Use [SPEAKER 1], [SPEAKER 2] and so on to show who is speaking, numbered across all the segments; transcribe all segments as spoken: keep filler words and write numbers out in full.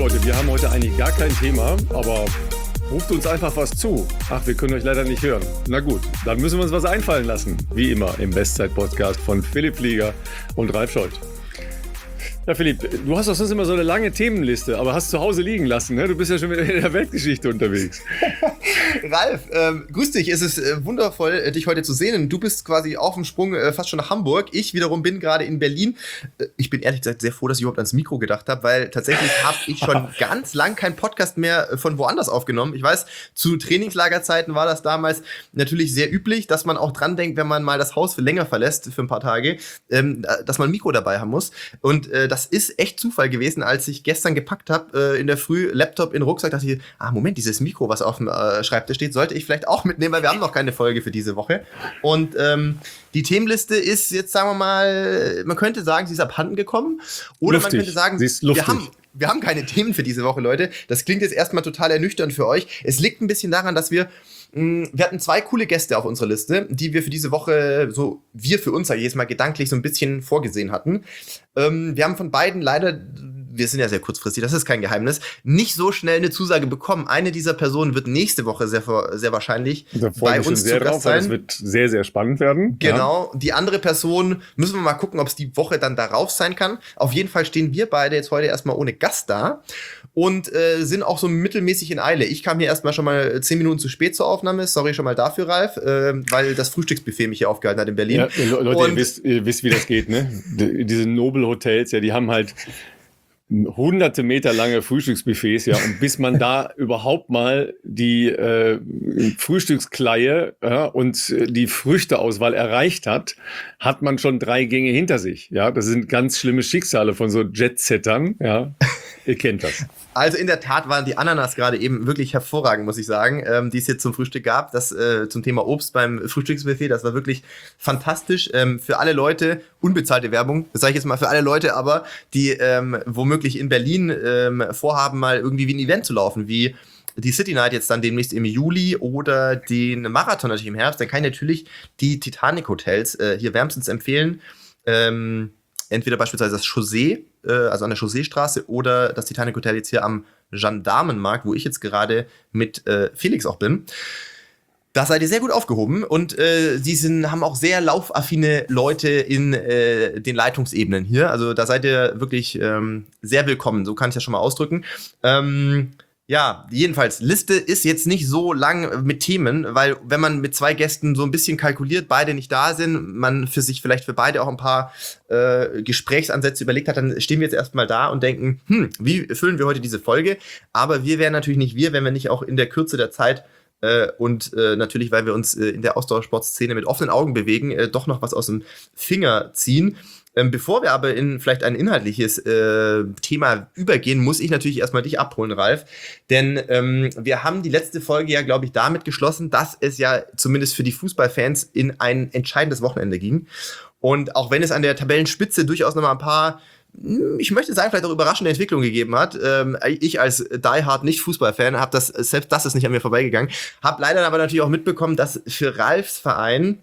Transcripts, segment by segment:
[SPEAKER 1] Leute, wir haben heute eigentlich gar kein Thema, aber ruft uns einfach was zu. Ach, wir können euch leider nicht hören. Na gut, dann müssen wir uns was einfallen lassen. Wie immer im Bestzeit-Podcast von Philipp Flieger und Ralf Scholz. Ja, Philipp, du hast doch sonst immer so eine lange Themenliste, aber hast zu Hause liegen lassen, ne? Du bist ja schon wieder in der Weltgeschichte unterwegs.
[SPEAKER 2] Ralf, ähm, grüß dich. Es ist äh, wundervoll, äh, dich heute zu sehen. Du bist quasi auf dem Sprung äh, fast schon nach Hamburg. Ich wiederum bin gerade in Berlin. Äh, ich bin ehrlich gesagt sehr froh, dass ich überhaupt ans Mikro gedacht habe, weil tatsächlich habe ich schon ganz lang keinen Podcast mehr äh, von woanders aufgenommen. Ich weiß, zu Trainingslagerzeiten war das damals natürlich sehr üblich, dass man auch dran denkt, wenn man mal das Haus für länger verlässt, für ein paar Tage, ähm, dass man ein Mikro dabei haben muss. Und äh, das ist echt Zufall gewesen, als ich gestern gepackt habe, äh, in der Früh Laptop in den Rucksack, dachte ich, ah Moment, dieses Mikro, was auf dem äh, Schreibtisch steht, sollte ich vielleicht auch mitnehmen, weil wir haben noch keine Folge für diese Woche. Und ähm, die Themenliste ist jetzt, sagen wir mal, man könnte sagen, sie ist abhanden gekommen. Oder
[SPEAKER 1] luftig.
[SPEAKER 2] Man könnte sagen,
[SPEAKER 1] sie ist luftig.
[SPEAKER 2] wir haben Wir haben keine Themen für diese Woche, Leute. Das klingt jetzt erstmal total ernüchternd für euch. Es liegt ein bisschen daran, dass wir mh, wir hatten zwei coole Gäste auf unserer Liste, die wir für diese Woche, so wir für uns, sag ich jetzt mal, gedanklich so ein bisschen vorgesehen hatten. Ähm, wir haben von beiden leider, wir sind ja sehr kurzfristig, das ist kein Geheimnis, nicht so schnell eine Zusage bekommen. Eine dieser Personen wird nächste Woche sehr, sehr wahrscheinlich bei uns zu Gast sein.
[SPEAKER 1] Das wird sehr, sehr spannend werden.
[SPEAKER 2] Genau. Ja. Die andere Person, müssen wir mal gucken, ob es die Woche dann darauf sein kann. Auf jeden Fall stehen wir beide jetzt heute erstmal ohne Gast da und äh, sind auch so mittelmäßig in Eile. Ich kam hier erstmal schon mal zehn Minuten zu spät zur Aufnahme. Sorry schon mal dafür, Ralf, äh, weil das Frühstücksbuffet mich hier aufgehalten hat in Berlin.
[SPEAKER 1] Ja, Leute, ihr wisst, ihr wisst, wie das geht, ne? Diese Nobel-Hotels, ja, die haben halt hunderte Meter lange Frühstücksbuffets, ja, und bis man da überhaupt mal die äh, Frühstückskleie ja, und die Früchteauswahl erreicht hat, hat man schon drei Gänge hinter sich, ja. Das sind ganz schlimme Schicksale von so Jet-Settern, ja. Ihr kennt das.
[SPEAKER 2] Also in der Tat waren die Ananas gerade eben wirklich hervorragend, muss ich sagen, ähm, die es jetzt zum Frühstück gab. Das äh, zum Thema Obst beim Frühstücksbuffet, das war wirklich fantastisch. Ähm, für alle Leute, unbezahlte Werbung, das sage ich jetzt mal für alle Leute, aber die ähm, womöglich in Berlin ähm, vorhaben, mal irgendwie wie ein Event zu laufen, wie die City Night jetzt dann demnächst im Juli oder den Marathon natürlich im Herbst, dann kann ich natürlich die Titanic Hotels äh, hier wärmstens empfehlen. Ähm, entweder beispielsweise das Chaussee, äh, also an der Chausseestraße, oder das Titanic Hotel jetzt hier am Gendarmenmarkt, wo ich jetzt gerade mit äh, Felix auch bin. Da seid ihr sehr gut aufgehoben und äh, sie sind, haben auch sehr laufaffine Leute in äh, den Leitungsebenen hier. Also da seid ihr wirklich ähm, sehr willkommen, so kann ich das schon mal ausdrücken. Ähm, Ja, jedenfalls, Liste ist jetzt nicht so lang mit Themen, weil wenn man mit zwei Gästen so ein bisschen kalkuliert, beide nicht da sind, man für sich vielleicht für beide auch ein paar äh, Gesprächsansätze überlegt hat, dann stehen wir jetzt erstmal da und denken, hm, wie füllen wir heute diese Folge? Aber wir wären natürlich nicht wir, wenn wir nicht auch in der Kürze der Zeit äh, und äh, natürlich, weil wir uns äh, in der Ausdauersportszene mit offenen Augen bewegen, äh, doch noch was aus dem Finger ziehen. Ähm, bevor wir aber in vielleicht ein inhaltliches äh, Thema übergehen, muss ich natürlich erstmal dich abholen, Ralf. Denn ähm, wir haben die letzte Folge ja, glaube ich, damit geschlossen, dass es ja zumindest für die Fußballfans in ein entscheidendes Wochenende ging. Und auch wenn es an der Tabellenspitze durchaus noch mal ein paar, ich möchte sagen, vielleicht auch überraschende Entwicklungen gegeben hat. Ähm, ich als Die-Hard Nicht-Fußballfan habe das, selbst das ist nicht an mir vorbeigegangen, habe leider aber natürlich auch mitbekommen, dass für Ralfs Verein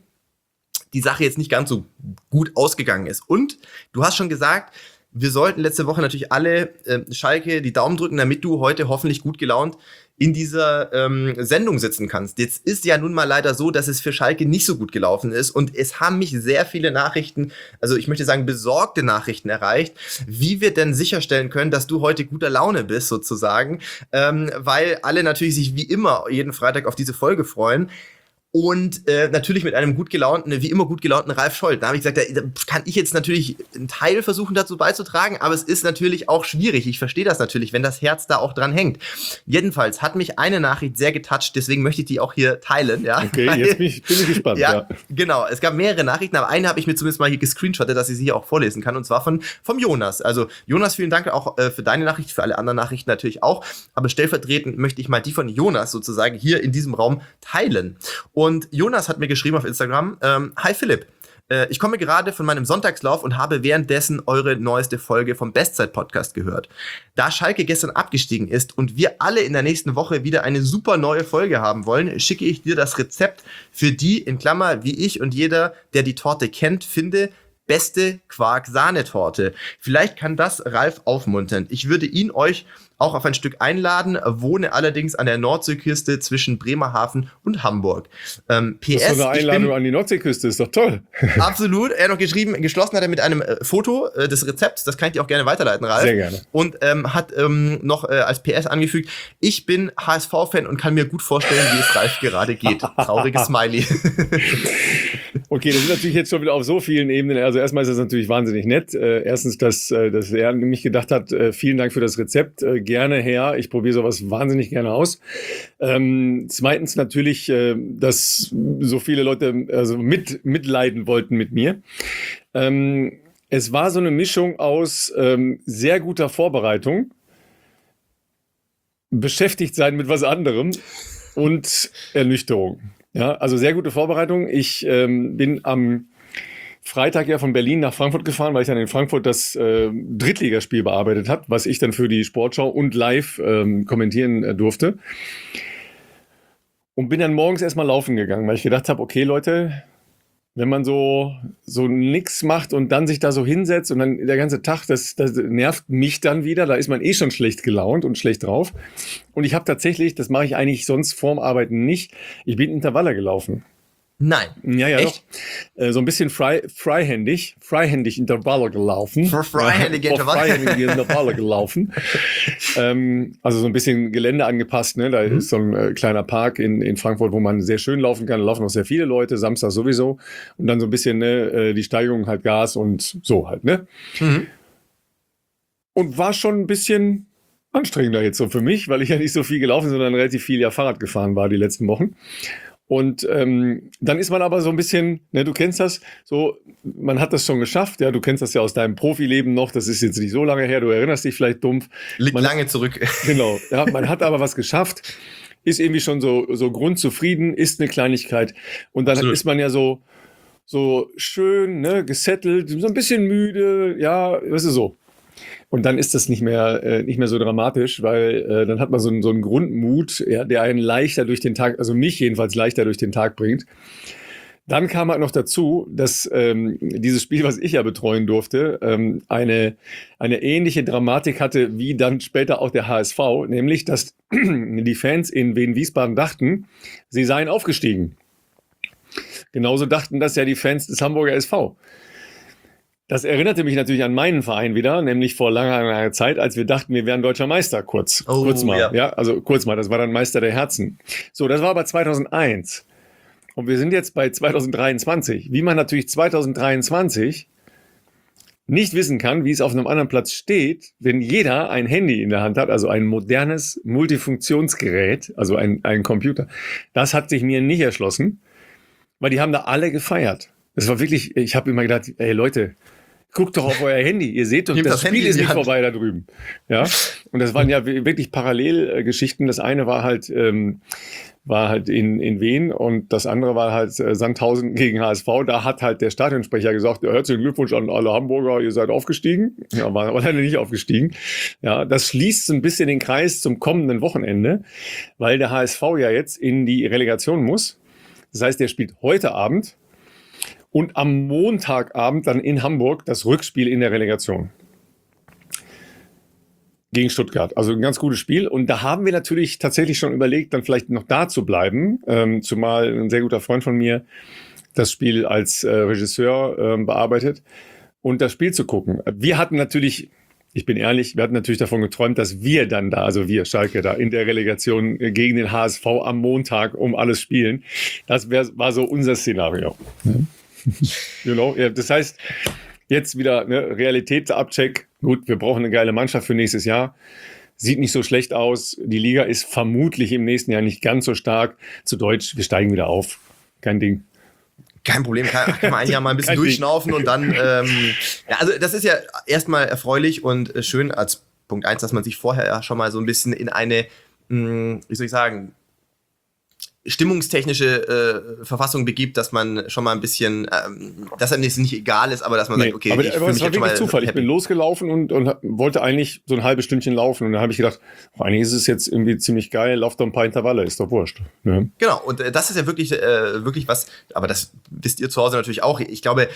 [SPEAKER 2] die Sache jetzt nicht ganz so gut ausgegangen ist. Und du hast schon gesagt, wir sollten letzte Woche natürlich alle äh, Schalke die Daumen drücken, damit du heute hoffentlich gut gelaunt in dieser ähm, Sendung sitzen kannst. Jetzt ist ja nun mal leider so, dass es für Schalke nicht so gut gelaufen ist und es haben mich sehr viele Nachrichten, also ich möchte sagen besorgte Nachrichten erreicht, wie wir denn sicherstellen können, dass du heute guter Laune bist sozusagen, ähm, weil alle natürlich sich wie immer jeden Freitag auf diese Folge freuen. Und äh, natürlich mit einem gut gelaunten, wie immer gut gelaunten Ralf Scholz. Da habe ich gesagt, da, da kann ich jetzt natürlich einen Teil versuchen dazu beizutragen, aber es ist natürlich auch schwierig. Ich verstehe das natürlich, wenn das Herz da auch dran hängt. Jedenfalls hat mich eine Nachricht sehr getoucht, deswegen möchte ich die auch hier teilen. Ja?
[SPEAKER 1] Okay, jetzt bin ich, bin ich gespannt.
[SPEAKER 2] ja,
[SPEAKER 1] ja,
[SPEAKER 2] genau. Es gab mehrere Nachrichten, aber eine habe ich mir zumindest mal hier gescreenshottet, dass ich sie hier auch vorlesen kann, und zwar von vom Jonas. Also Jonas, vielen Dank auch äh, für deine Nachricht, für alle anderen Nachrichten natürlich auch, aber stellvertretend möchte ich mal die von Jonas sozusagen hier in diesem Raum teilen. Und Jonas hat mir geschrieben auf Instagram, ähm, hi Philipp, äh, ich komme gerade von meinem Sonntagslauf und habe währenddessen eure neueste Folge vom Bestzeit-Podcast gehört. Da Schalke gestern abgestiegen ist und wir alle in der nächsten Woche wieder eine super neue Folge haben wollen, schicke ich dir das Rezept für die, in Klammer, wie ich und jeder, der die Torte kennt, finde, beste Quark-Sahnetorte. Vielleicht kann das Ralf aufmuntern. Ich würde ihn euch auch auf ein Stück einladen, wohne allerdings an der Nordseeküste zwischen Bremerhaven und Hamburg. Ähm, P S.
[SPEAKER 1] Das ist doch eine Einladung an die Nordseeküste, ist doch toll.
[SPEAKER 2] Absolut. Er hat noch geschrieben, geschlossen hat er mit einem äh, Foto äh, des Rezepts, das kann ich dir auch gerne weiterleiten, Ralf.
[SPEAKER 1] Sehr gerne.
[SPEAKER 2] Und ähm, hat ähm, noch äh, als P S angefügt, ich bin H S V-Fan und kann mir gut vorstellen, wie es Ralf gerade geht. Trauriges Smiley.
[SPEAKER 1] Okay, das ist natürlich jetzt schon wieder auf so vielen Ebenen. Also erstmal ist das natürlich wahnsinnig nett. Äh, erstens, dass, äh, dass er nämlich gedacht hat, äh, vielen Dank für das Rezept, äh, gerne her. Ich probiere sowas wahnsinnig gerne aus. Ähm, zweitens natürlich, äh, dass so viele Leute also mit, mitleiden wollten mit mir. Ähm, es war so eine Mischung aus ähm, sehr guter Vorbereitung, beschäftigt sein mit was anderem und Ernüchterung. Ja, also sehr gute Vorbereitung. Ich ähm, bin am Freitag ja von Berlin nach Frankfurt gefahren, weil ich dann in Frankfurt das äh, Drittligaspiel bearbeitet habe, was ich dann für die Sportschau und live ähm, kommentieren äh, durfte. Und bin dann morgens erstmal laufen gegangen, weil ich gedacht habe, okay Leute, wenn man so, so nix macht und dann sich da so hinsetzt und dann der ganze Tag, das, das nervt mich dann wieder, da ist man eh schon schlecht gelaunt und schlecht drauf. Und ich habe tatsächlich, das mache ich eigentlich sonst vorm Arbeiten nicht, ich bin Intervalle gelaufen.
[SPEAKER 2] Nein.
[SPEAKER 1] Ja, ja,
[SPEAKER 2] Echt?
[SPEAKER 1] doch. Äh, so ein bisschen frei, freihändig, freihändig Intervalle gelaufen.
[SPEAKER 2] Für freihändige Intervalle.
[SPEAKER 1] freihändige Intervalle gelaufen. ähm, also so ein bisschen Gelände angepasst, ne? Da mhm. ist so ein äh, kleiner Park in, in Frankfurt, wo man sehr schön laufen kann. Da laufen auch sehr viele Leute, Samstag sowieso. Und dann so ein bisschen, ne, äh, die Steigung halt Gas und so halt, ne? Mhm. Und war schon ein bisschen anstrengender jetzt so für mich, weil ich ja nicht so viel gelaufen, sondern relativ viel ja Fahrrad gefahren war die letzten Wochen. Und ähm, dann ist man aber so ein bisschen, ne, du kennst das, so, man hat das schon geschafft, ja, du kennst das ja aus deinem Profileben noch, das ist jetzt nicht so lange her, du erinnerst dich vielleicht dumpf.
[SPEAKER 2] Liegt
[SPEAKER 1] man
[SPEAKER 2] lange
[SPEAKER 1] hat,
[SPEAKER 2] zurück.
[SPEAKER 1] Genau, ja, man hat aber was geschafft, ist irgendwie schon so, so grundzufrieden, ist eine Kleinigkeit und dann Absolut. Ist man ja so, so schön, ne, gesettelt, so ein bisschen müde, ja, weißt du, so. Und dann ist das nicht mehr, äh, nicht mehr so dramatisch, weil äh, dann hat man so einen, so einen Grundmut, ja, der einen leichter durch den Tag, also mich jedenfalls leichter durch den Tag bringt. Dann kam halt noch dazu, dass ähm, dieses Spiel, was ich ja betreuen durfte, ähm, eine, eine ähnliche Dramatik hatte wie dann später auch der H S V, nämlich dass die Fans in Wien-Wiesbaden dachten, sie seien aufgestiegen. Genauso dachten das ja die Fans des Hamburger S V. Das erinnerte mich natürlich an meinen Verein wieder, nämlich vor langer, langer Zeit, als wir dachten, wir wären deutscher Meister, kurz. Oh, kurz mal, ja. ja. Also kurz mal, das war dann Meister der Herzen. So, das war aber zweitausendeins. Und wir sind jetzt bei zweitausenddreiundzwanzig. Wie man natürlich zweitausenddreiundzwanzig nicht wissen kann, wie es auf einem anderen Platz steht, wenn jeder ein Handy in der Hand hat, also ein modernes Multifunktionsgerät, also ein, ein Computer. Das hat sich mir nicht erschlossen, weil die haben da alle gefeiert. Das war wirklich, ich habe immer gedacht, ey Leute, guckt doch auf euer Handy, ihr seht doch, das, das Spiel ist nicht vorbei da drüben. Ja, und das waren ja wirklich Parallelgeschichten. Das eine war halt, ähm, war halt in, in Wien und das andere war halt äh, Sandhausen gegen H S V. Da hat halt der Stadionsprecher gesagt, ja, herzlichen Glückwunsch an alle Hamburger, ihr seid aufgestiegen. Ja, war aber leider nicht aufgestiegen. Ja, das schließt so ein bisschen den Kreis zum kommenden Wochenende, weil der H S V ja jetzt in die Relegation muss. Das heißt, der spielt heute Abend und am Montagabend dann in Hamburg das Rückspiel in der Relegation gegen Stuttgart. Also ein ganz gutes Spiel. Und da haben wir natürlich tatsächlich schon überlegt, dann vielleicht noch da zu bleiben. Ähm, zumal ein sehr guter Freund von mir das Spiel als äh, Regisseur ähm, bearbeitet und das Spiel zu gucken. Wir hatten natürlich, ich bin ehrlich, wir hatten natürlich davon geträumt, dass wir dann da, also wir Schalke da in der Relegation gegen den H S V am Montag um alles spielen. Das wär, war so unser Szenario. Mhm. You know? Ja, das heißt, jetzt wieder ne, Realitätsabcheck. Gut, wir brauchen eine geile Mannschaft für nächstes Jahr. Sieht nicht so schlecht aus. Die Liga ist vermutlich im nächsten Jahr nicht ganz so stark. Zu Deutsch, wir steigen wieder auf. Kein Ding.
[SPEAKER 2] Kein Problem, kann, kann man ein Jahr mal ein bisschen durchschnaufen und dann, ähm, ja, also das ist ja erstmal erfreulich und schön als Punkt eins, dass man sich vorher ja schon mal so ein bisschen in eine, mh, wie soll ich sagen, stimmungstechnische äh, Verfassung begibt, dass man schon mal ein bisschen, ähm, dass einem das nicht egal ist, aber dass man nee, sagt, okay,
[SPEAKER 1] aber,
[SPEAKER 2] ich
[SPEAKER 1] aber es war wirklich Zufall.
[SPEAKER 2] Happy.
[SPEAKER 1] Ich bin losgelaufen und, und wollte eigentlich so ein halbes Stündchen laufen und dann habe ich gedacht, oh, eigentlich ist es jetzt irgendwie ziemlich geil, lauf doch ein paar Intervalle, ist doch wurscht. Ja.
[SPEAKER 2] Genau, und äh, das ist ja wirklich, äh, wirklich was, aber das wisst ihr zu Hause natürlich auch. Ich glaube,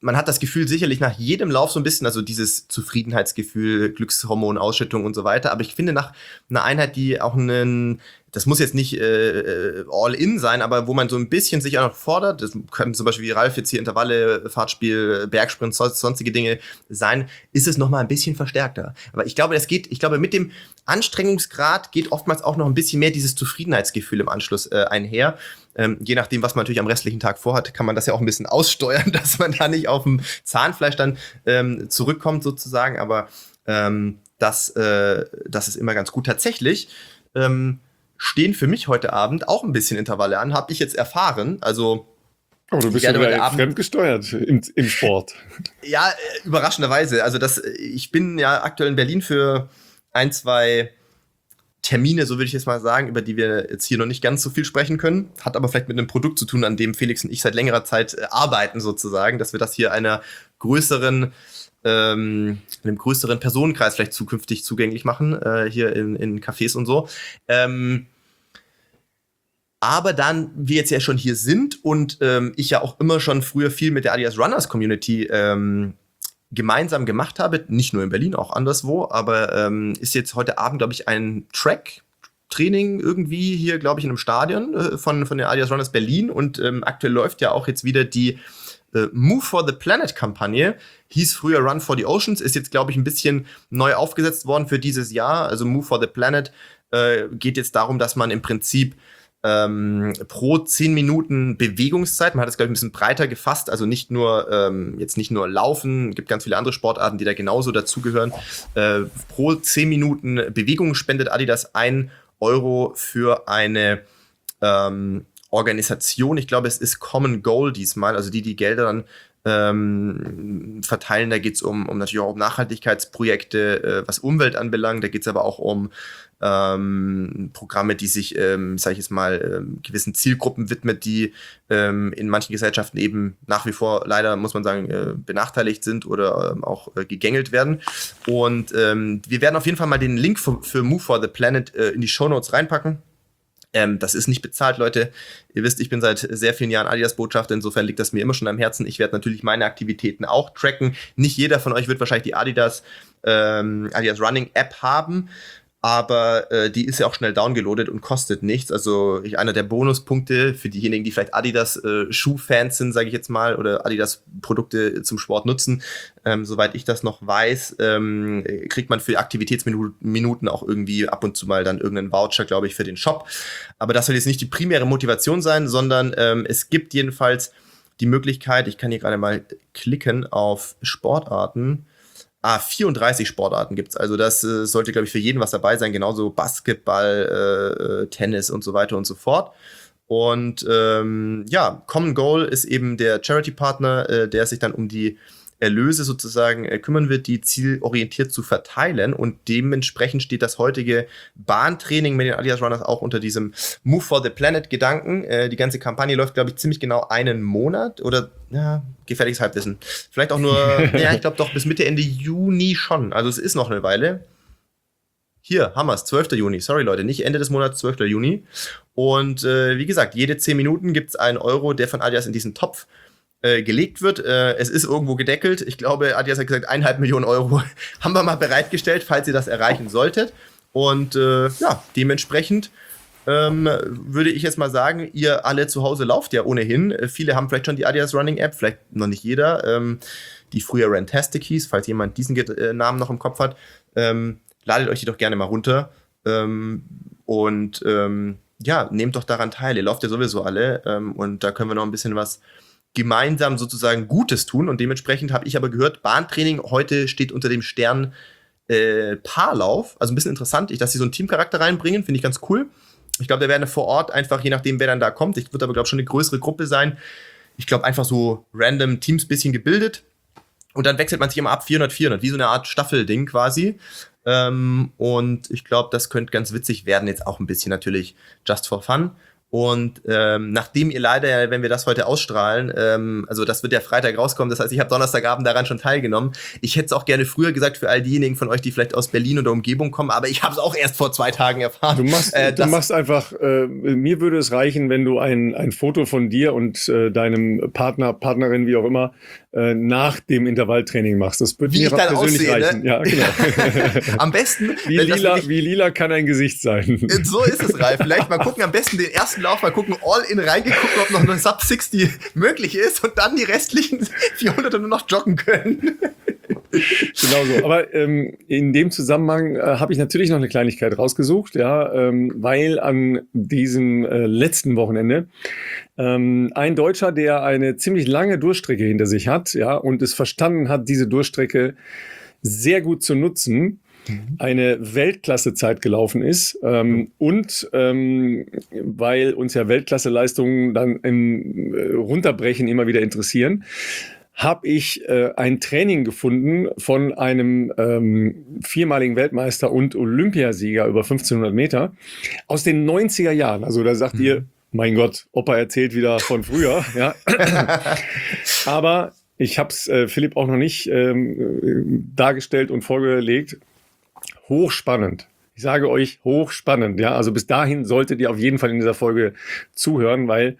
[SPEAKER 2] man hat das Gefühl sicherlich nach jedem Lauf so ein bisschen, also dieses Zufriedenheitsgefühl, Glückshormon-Ausschüttung und so weiter. Aber ich finde nach einer Einheit, die auch einen, das muss jetzt nicht äh, all in sein, aber wo man so ein bisschen sich auch noch fordert, das können zum Beispiel wie Ralf jetzt hier Intervalle, Fahrtspiel, Bergsprint, sonstige Dinge sein, ist es nochmal ein bisschen verstärkter. Aber ich glaube, das geht, ich glaube, mit dem Anstrengungsgrad geht oftmals auch noch ein bisschen mehr dieses Zufriedenheitsgefühl im Anschluss äh, einher. Ähm, je nachdem, was man natürlich am restlichen Tag vorhat, kann man das ja auch ein bisschen aussteuern, dass man da nicht auf dem Zahnfleisch dann ähm, zurückkommt sozusagen. Aber ähm, das, äh, das ist immer ganz gut. Tatsächlich ähm, stehen für mich heute Abend auch ein bisschen Intervalle an, habe ich jetzt erfahren. Also
[SPEAKER 1] oh, du bist ja wieder fremdgesteuert im, im Sport.
[SPEAKER 2] Ja, äh, überraschenderweise. Also das, ich bin ja aktuell in Berlin für ein, zwei Termine, so würde ich jetzt mal sagen, über die wir jetzt hier noch nicht ganz so viel sprechen können. Hat aber vielleicht mit einem Produkt zu tun, an dem Felix und ich seit längerer Zeit äh, arbeiten sozusagen, dass wir das hier einer größeren, ähm, einem größeren Personenkreis vielleicht zukünftig zugänglich machen, äh, hier in, in Cafés und so. Ähm, aber dann wir jetzt ja schon hier sind und ähm, ich ja auch immer schon früher viel mit der Adidas Runners Community ähm, gemeinsam gemacht habe, nicht nur in Berlin, auch anderswo, aber ähm, ist jetzt heute Abend, glaube ich, ein Track-Training irgendwie hier, glaube ich, in einem Stadion äh, von, von der Adidas Runners Berlin und ähm, aktuell läuft ja auch jetzt wieder die äh, Move for the Planet-Kampagne, hieß früher Run for the Oceans, ist jetzt, glaube ich, ein bisschen neu aufgesetzt worden für dieses Jahr, also Move for the Planet äh, geht jetzt darum, dass man im Prinzip Ähm, pro zehn Minuten Bewegungszeit, man hat es, glaube ich, ein bisschen breiter gefasst, also nicht nur, ähm, jetzt nicht nur Laufen, gibt ganz viele andere Sportarten, die da genauso dazugehören. Äh, pro zehn Minuten Bewegung spendet Adidas ein Euro für eine ähm, Organisation, ich glaube, es ist Common Goal diesmal, also die, die Gelder dann ähm, verteilen, da geht es um, um natürlich auch um Nachhaltigkeitsprojekte, äh, was Umwelt anbelangt, da geht es aber auch um Ähm, Programme, die sich, ähm, sage ich jetzt mal, ähm, gewissen Zielgruppen widmet, die ähm, in manchen Gesellschaften eben nach wie vor leider, muss man sagen, äh, benachteiligt sind oder ähm, auch äh, gegängelt werden. Und ähm, wir werden auf jeden Fall mal den Link für, für Move for the Planet äh, in die Shownotes reinpacken. Ähm, das ist nicht bezahlt, Leute. Ihr wisst, ich bin seit sehr vielen Jahren Adidas-Botschafter, insofern liegt das mir immer schon am Herzen. Ich werde natürlich meine Aktivitäten auch tracken. Nicht jeder von euch wird wahrscheinlich die Adidas, ähm, Adidas Running App haben, aber äh, die ist ja auch schnell downgeloadet und kostet nichts. Also ich, einer der Bonuspunkte für diejenigen, die vielleicht Adidas äh, Schuhfans sind, sage ich jetzt mal, oder Adidas Produkte zum Sport nutzen, ähm, soweit ich das noch weiß, ähm, kriegt man für Aktivitätsminuten auch irgendwie ab und zu mal dann irgendeinen Voucher, glaube ich, für den Shop. Aber das soll jetzt nicht die primäre Motivation sein, sondern ähm, es gibt jedenfalls die Möglichkeit, ich kann hier gerade mal klicken auf Sportarten. Ah, vierunddreißig Sportarten gibt's. Also das äh, sollte, glaube ich, für jeden was dabei sein. Genauso Basketball, äh, Tennis und so weiter und so fort. Und ähm, ja, Common Goal ist eben der Charity-Partner, äh, der sich dann um die Erlöse sozusagen äh, kümmern wird, die zielorientiert zu verteilen. Und dementsprechend steht das heutige Bahntraining mit den Adidas Runners auch unter diesem Move for the Planet Gedanken. Äh, die ganze Kampagne läuft, glaube ich, ziemlich genau einen Monat oder ja, gefährliches Halbwissen. Vielleicht auch nur, ja, ich glaube doch bis Mitte, Ende Juni schon. Also es ist noch eine Weile. Hier, haben wir es, zwölfter Juni. Sorry, Leute, nicht Ende des Monats, zwölfter Juni. Und äh, wie gesagt, jede zehn Minuten gibt es einen Euro, der von Adidas in diesen Topf äh, gelegt wird. Äh, es ist irgendwo gedeckelt. Ich glaube, Adidas hat gesagt, eineinhalb Millionen Euro haben wir mal bereitgestellt, falls ihr das erreichen solltet. Und äh, ja, dementsprechend ähm, würde ich jetzt mal sagen, ihr alle zu Hause lauft ja ohnehin. Äh, viele haben vielleicht schon die Adidas Running App, vielleicht noch nicht jeder, ähm, die früher Rantastic hieß, falls jemand diesen äh, Namen noch im Kopf hat. Ähm, ladet euch die doch gerne mal runter. Ähm, und ähm, ja, nehmt doch daran teil. Ihr lauft ja sowieso alle. Ähm, und da können wir noch ein bisschen was gemeinsam sozusagen Gutes tun. Und dementsprechend habe ich aber gehört, Bahntraining heute steht unter dem Stern äh, Paarlauf. Also ein bisschen interessant, ich, dass sie so einen Teamcharakter reinbringen, finde ich ganz cool. Ich glaube, da werden vor Ort einfach, je nachdem, wer dann da kommt, ich wird aber, glaube ich, schon eine größere Gruppe sein. Ich glaube, einfach so random Teams bisschen gebildet. Und dann wechselt man sich immer ab vierhundert, vierhundert, wie so eine Art Staffelding quasi. Ähm, und ich glaube, das könnte ganz witzig werden, jetzt auch ein bisschen natürlich just for fun. Und ähm, nachdem ihr leider, wenn wir das heute ausstrahlen, ähm, also das wird ja Freitag rauskommen, das heißt, ich habe Donnerstagabend daran schon teilgenommen. Ich hätte es auch gerne früher gesagt für all diejenigen von euch, die vielleicht aus Berlin oder Umgebung kommen, aber ich habe es auch erst vor zwei Tagen erfahren.
[SPEAKER 1] Du machst, äh, du machst einfach, äh, mir würde es reichen, wenn du ein, ein Foto von dir und äh, deinem Partner, Partnerin, wie auch immer, äh, nach dem Intervalltraining machst. Das wird
[SPEAKER 2] Wie
[SPEAKER 1] mir
[SPEAKER 2] ich dann
[SPEAKER 1] persönlich
[SPEAKER 2] aussehe,
[SPEAKER 1] reichen.
[SPEAKER 2] ne?
[SPEAKER 1] Ja, genau.
[SPEAKER 2] Am besten,
[SPEAKER 1] wie,
[SPEAKER 2] wenn das
[SPEAKER 1] lila,
[SPEAKER 2] wirklich-
[SPEAKER 1] wie lila kann ein Gesicht sein.
[SPEAKER 2] So ist es, Ralf. Vielleicht mal gucken, am besten den ersten Lauf mal gucken, all in reingeguckt, ob noch eine Sub sechzig möglich ist und dann die restlichen vierhundert nur noch joggen können.
[SPEAKER 1] Genau so. Aber ähm, in dem Zusammenhang äh, habe ich natürlich noch eine Kleinigkeit rausgesucht, ja, ähm, weil an diesem äh, letzten Wochenende ähm, ein Deutscher, der eine ziemlich lange Durchstrecke hinter sich hat, ja, und es verstanden hat, diese Durchstrecke sehr gut zu nutzen, eine Weltklassezeit gelaufen ist ähm, und ähm, weil uns ja Weltklasseleistungen dann im äh, Runterbrechen immer wieder interessieren, habe ich äh, ein Training gefunden von einem ähm, viermaligen Weltmeister und Olympiasieger über fünfzehnhundert Meter aus den neunziger Jahren. Also da sagt mhm. ihr, mein Gott, Opa erzählt wieder von früher. Ja. Aber ich habe es äh, Philipp auch noch nicht ähm, dargestellt und vorgelegt. Hochspannend. Ich sage euch, hochspannend. Ja. Also bis dahin solltet ihr auf jeden Fall in dieser Folge zuhören, weil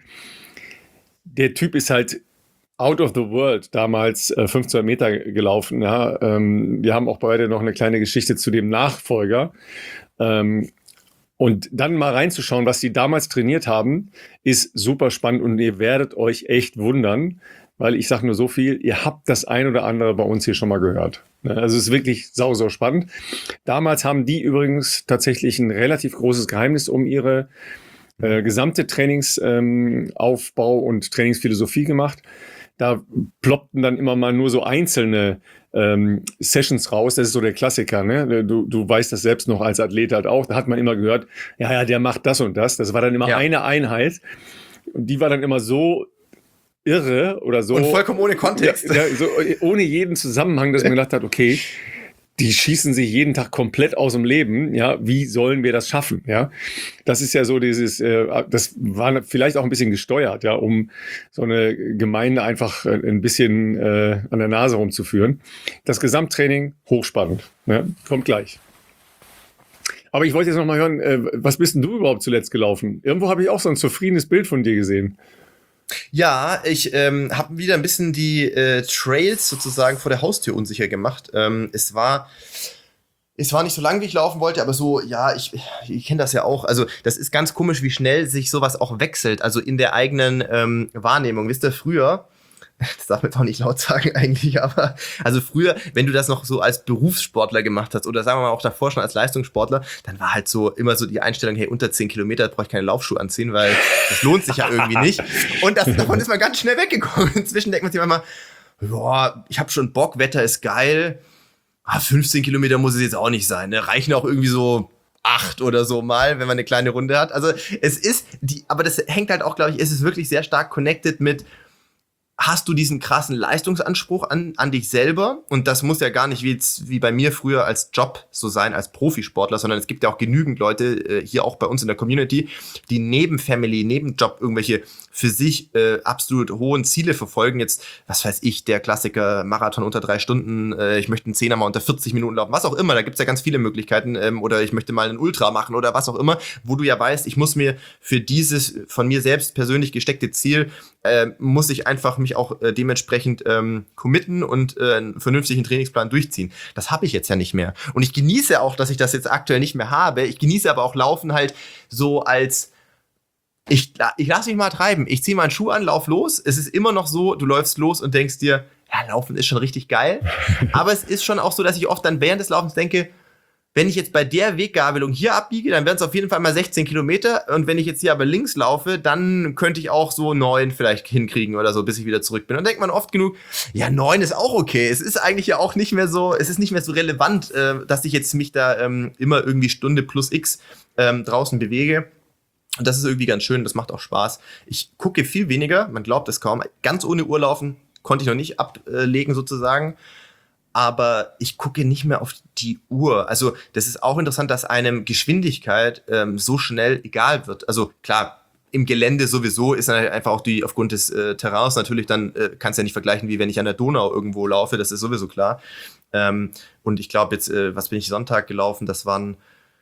[SPEAKER 1] der Typ ist halt out of the world damals äh, fünfzehnhundert Meter gelaufen. Ja. Ähm, wir haben auch beide noch eine kleine Geschichte zu dem Nachfolger. Ähm, und dann mal reinzuschauen, was die damals trainiert haben, ist super spannend und ihr werdet euch echt wundern, weil ich sage nur so viel, ihr habt das ein oder andere bei uns hier schon mal gehört. Also es ist wirklich sau, sau spannend. Damals haben die übrigens tatsächlich ein relativ großes Geheimnis um ihre äh, gesamte Trainingsaufbau ähm, und Trainingsphilosophie gemacht. Da ploppten dann immer mal nur so einzelne ähm, Sessions raus. Das ist so der Klassiker, ne? Du, du weißt das selbst noch als Athlet halt auch. Da hat man immer gehört, ja, ja, der macht das und das. Das war dann immer ja. eine Einheit. Und die war dann immer so irre oder so.
[SPEAKER 2] Und vollkommen ohne Kontext.
[SPEAKER 1] Ja, ja, so, ohne jeden Zusammenhang, dass man gedacht hat, okay, die schießen sich jeden Tag komplett aus dem Leben. Ja, wie sollen wir das schaffen? Ja, das ist ja so dieses, äh, das war vielleicht auch ein bisschen gesteuert, ja, um so eine Gemeinde einfach äh, ein bisschen äh, an der Nase rumzuführen. Das Gesamttraining hochspannend. Ja, kommt gleich. Aber ich wollte jetzt noch mal hören, äh, was bist denn du überhaupt zuletzt gelaufen? Irgendwo habe ich auch so ein zufriedenes Bild von dir gesehen.
[SPEAKER 2] Ja, ich ähm, habe wieder ein bisschen die äh, Trails sozusagen vor der Haustür unsicher gemacht. Ähm, es war es war nicht so lang, wie ich laufen wollte, aber so, ja, ich, ich kenne das ja auch. Also das ist ganz komisch, wie schnell sich sowas auch wechselt, also in der eigenen ähm, Wahrnehmung. Wisst ihr, früher, das darf man jetzt auch nicht laut sagen eigentlich, aber also früher, wenn du das noch so als Berufssportler gemacht hast oder sagen wir mal auch davor schon als Leistungssportler, dann war halt so immer so die Einstellung, hey, unter zehn Kilometer brauche ich keine Laufschuhe anziehen, weil das lohnt sich ja irgendwie nicht. Und das, davon ist man ganz schnell weggekommen. Inzwischen denkt man sich manchmal, boah, ich habe schon Bock, Wetter ist geil, ah, fünfzehn Kilometer muss es jetzt auch nicht sein, ne? Reichen auch irgendwie so acht oder so mal, wenn man eine kleine Runde hat. Also es ist, die, aber das hängt halt auch, glaube ich, es ist wirklich sehr stark connected mit, hast du diesen krassen Leistungsanspruch an, an dich selber? Und das muss ja gar nicht wie, jetzt, wie bei mir früher als Job so sein, als Profisportler, sondern es gibt ja auch genügend Leute, äh, hier auch bei uns in der Community, die neben Family, neben Job irgendwelche für sich äh, absolut hohen Ziele verfolgen. Jetzt, was weiß ich, der Klassiker Marathon unter drei Stunden, äh, ich möchte einen Zehner mal unter vierzig Minuten laufen, was auch immer, da gibt's ja ganz viele Möglichkeiten, ähm, oder ich möchte mal einen Ultra machen oder was auch immer, wo du ja weißt, ich muss mir für dieses von mir selbst persönlich gesteckte Ziel, äh, muss ich einfach mich auch äh, dementsprechend ähm, committen und äh, einen vernünftigen Trainingsplan durchziehen. Das habe ich jetzt ja nicht mehr. Und ich genieße auch, dass ich das jetzt aktuell nicht mehr habe. Ich genieße aber auch Laufen halt so als Ich, ich lasse mich mal treiben. Ich ziehe meinen Schuh an, lauf los. Es ist immer noch so, du läufst los und denkst dir, ja, Laufen ist schon richtig geil. Aber es ist schon auch so, dass ich oft dann während des Laufens denke, wenn ich jetzt bei der Weggabelung hier abbiege, dann wären es auf jeden Fall mal sechzehn Kilometer. Und wenn ich jetzt hier aber links laufe, dann könnte ich auch so neun vielleicht hinkriegen oder so, bis ich wieder zurück bin. Und dann denkt man oft genug, ja, neun ist auch okay. Es ist eigentlich ja auch nicht mehr so, es ist nicht mehr so relevant, äh, dass ich jetzt mich da ähm, immer irgendwie Stunde plus X ähm, draußen bewege. Und das ist irgendwie ganz schön, das macht auch Spaß. Ich gucke viel weniger, man glaubt es kaum. Ganz ohne Uhr laufen konnte ich noch nicht ablegen sozusagen. Aber ich gucke nicht mehr auf die Uhr. Also das ist auch interessant, dass einem Geschwindigkeit ähm, so schnell egal wird. Also klar, im Gelände sowieso ist dann einfach auch die, aufgrund des äh, Terrains natürlich, dann äh, kannst du ja nicht vergleichen, wie wenn ich an der Donau irgendwo laufe, das ist sowieso klar. Ähm, und ich glaube jetzt, äh, was bin ich Sonntag gelaufen, das waren,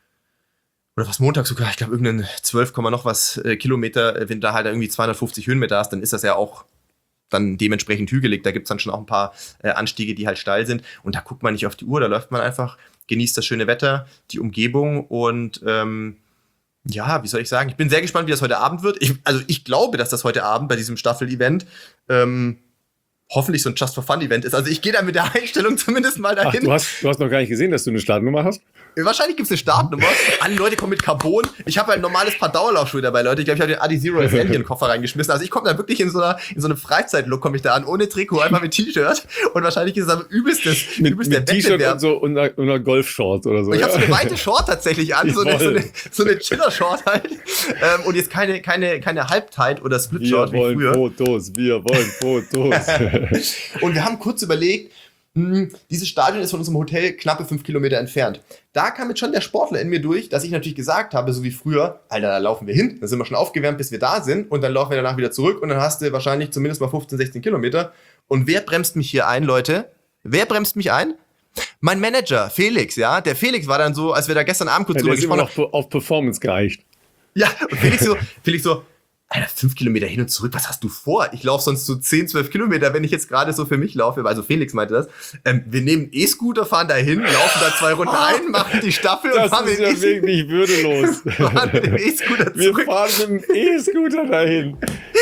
[SPEAKER 2] oder was Montag sogar, ich glaube irgendeinen zwölf, noch was äh, Kilometer, wenn du da halt irgendwie zweihundertfünfzig Höhenmeter hast, dann ist das ja auch dann dementsprechend hügelig. Da gibt es dann schon auch ein paar äh, Anstiege, die halt steil sind. Und da guckt man nicht auf die Uhr, da läuft man einfach, genießt das schöne Wetter, die Umgebung und ähm, ja, wie soll ich sagen? Ich bin sehr gespannt, wie das heute Abend wird. Ich, also ich glaube, dass das heute Abend bei diesem Staffel-Event ähm, hoffentlich so ein Just-for-Fun-Event ist. Also ich gehe da mit der Einstellung zumindest mal dahin.
[SPEAKER 1] Ach, du hast, du hast noch gar nicht gesehen, dass du eine Startnummer hast?
[SPEAKER 2] Wahrscheinlich gibt es eine Startnummer. Alle Leute kommen mit Carbon. Ich habe halt ein normales Paar Dauerlaufschuhe dabei, Leute. Ich glaube, ich habe den Adi Zero S L hier in den Koffer reingeschmissen. Also ich komme da wirklich in so, einer, in so einem Freizeitlook komme ich da an, ohne Trikot, einfach mit T-Shirt. Und wahrscheinlich ist es am übelstes,
[SPEAKER 1] mit,
[SPEAKER 2] übelst
[SPEAKER 1] mit
[SPEAKER 2] der
[SPEAKER 1] T-Shirt
[SPEAKER 2] Wettbewerb.
[SPEAKER 1] und so und einer, und einer Golfshort oder so.
[SPEAKER 2] Und ich habe
[SPEAKER 1] ja.
[SPEAKER 2] so eine weite Short tatsächlich an, so eine, so eine, so eine Chiller-Short halt. Ähm, und jetzt keine, keine, keine Halbtight oder Split-Short wie
[SPEAKER 1] Wir wollen
[SPEAKER 2] früher.
[SPEAKER 1] Fotos, wir wollen Fotos.
[SPEAKER 2] Und wir haben kurz überlegt, mh, dieses Stadion ist von unserem Hotel knappe fünf Kilometer entfernt. Da kam jetzt schon der Sportler in mir durch, dass ich natürlich gesagt habe, so wie früher, Alter, da laufen wir hin, dann sind wir schon aufgewärmt, bis wir da sind und dann laufen wir danach wieder zurück und dann hast du wahrscheinlich zumindest mal fünfzehn, sechzehn Kilometer. Und wer bremst mich hier ein, Leute? Wer bremst mich ein? Mein Manager, Felix, ja. Der Felix war dann so, als wir da gestern Abend kurz
[SPEAKER 1] Ja,
[SPEAKER 2] drüber
[SPEAKER 1] der ist immer
[SPEAKER 2] gesprochen haben.
[SPEAKER 1] noch auf Performance geeicht.
[SPEAKER 2] Ja, und Felix so, Felix so, Alter, fünf Kilometer hin und zurück, was hast du vor? Ich laufe sonst so zehn, zwölf Kilometer, wenn ich jetzt gerade so für mich laufe. Also Felix meinte das. Ähm, wir nehmen einen E-Scooter, fahren da hin, laufen da zwei Runden ein, machen die Staffel
[SPEAKER 1] Das
[SPEAKER 2] und fahren
[SPEAKER 1] ist
[SPEAKER 2] mit,
[SPEAKER 1] ja
[SPEAKER 2] dem
[SPEAKER 1] wirklich würdelos.
[SPEAKER 2] fahren mit dem E-Scooter
[SPEAKER 1] Wir
[SPEAKER 2] zurück.
[SPEAKER 1] fahren mit dem E-Scooter dahin.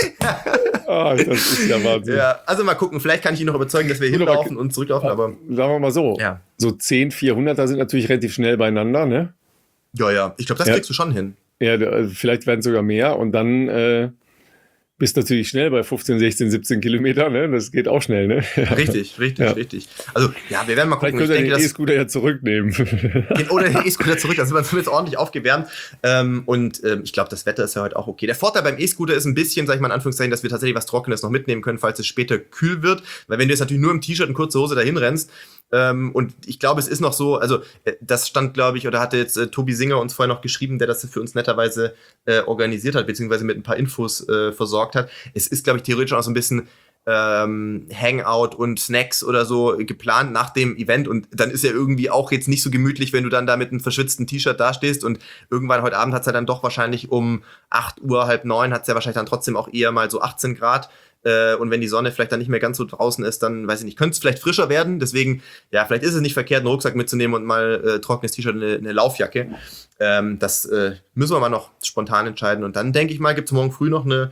[SPEAKER 1] Ah, das ist ja Wahnsinn.
[SPEAKER 2] Ja, also mal gucken, vielleicht kann ich ihn noch überzeugen, dass wir
[SPEAKER 1] Gut, aber-
[SPEAKER 2] hinlaufen und zurücklaufen, aber
[SPEAKER 1] Sagen wir mal so,
[SPEAKER 2] Ja.
[SPEAKER 1] so zehn, vierhunderter sind natürlich relativ schnell beieinander, ne?
[SPEAKER 2] ja, ja, ich glaube, das
[SPEAKER 1] Ja.
[SPEAKER 2] kriegst du schon hin.
[SPEAKER 1] Ja, da- vielleicht werden es sogar mehr und dann äh, bist du natürlich schnell bei fünfzehn, sechzehn, siebzehn Kilometer, ne? Das geht auch schnell, ne?
[SPEAKER 2] Richtig, richtig,
[SPEAKER 1] Ja.
[SPEAKER 2] richtig. Also, ja, wir werden mal
[SPEAKER 1] Vielleicht
[SPEAKER 2] gucken. Ich
[SPEAKER 1] könnt ihr
[SPEAKER 2] denke,
[SPEAKER 1] den
[SPEAKER 2] dass
[SPEAKER 1] E-Scooter ja zurücknehmen.
[SPEAKER 2] Den, oder den E-Scooter zurück, da sind wir zumindest ordentlich aufgewärmt. Ähm, und ähm, ich glaube, das Wetter ist ja heute auch okay. Der Vorteil beim E-Scooter ist ein bisschen, sag ich mal in Anführungszeichen, dass wir tatsächlich was Trockenes noch mitnehmen können, falls es später kühl wird. Weil wenn du jetzt natürlich nur im T-Shirt und kurze Hose dahin rennst, ähm, und ich glaube, es ist noch so, also äh, das stand, glaube ich, oder hatte jetzt äh, Tobi Singer uns vorher noch geschrieben, der das für uns netterweise äh, organisiert hat, beziehungsweise mit ein paar Infos äh, versorgt hat. Es ist, glaube ich, theoretisch auch so ein bisschen ähm, Hangout und Snacks oder so geplant nach dem Event und dann ist ja irgendwie auch jetzt nicht so gemütlich, wenn du dann da mit einem verschwitzten T-Shirt dastehst und irgendwann heute Abend hat es ja dann doch wahrscheinlich um acht Uhr, halb neun, hat es ja wahrscheinlich dann trotzdem auch eher mal so achtzehn Grad äh, und wenn die Sonne vielleicht dann nicht mehr ganz so draußen ist, dann weiß ich nicht, könnte es vielleicht frischer werden, deswegen, ja, vielleicht ist es nicht verkehrt, einen Rucksack mitzunehmen und mal äh, trockenes T-Shirt und eine, eine Laufjacke. Ähm, das äh, müssen wir mal noch spontan entscheiden und dann denke ich mal, gibt es morgen früh noch eine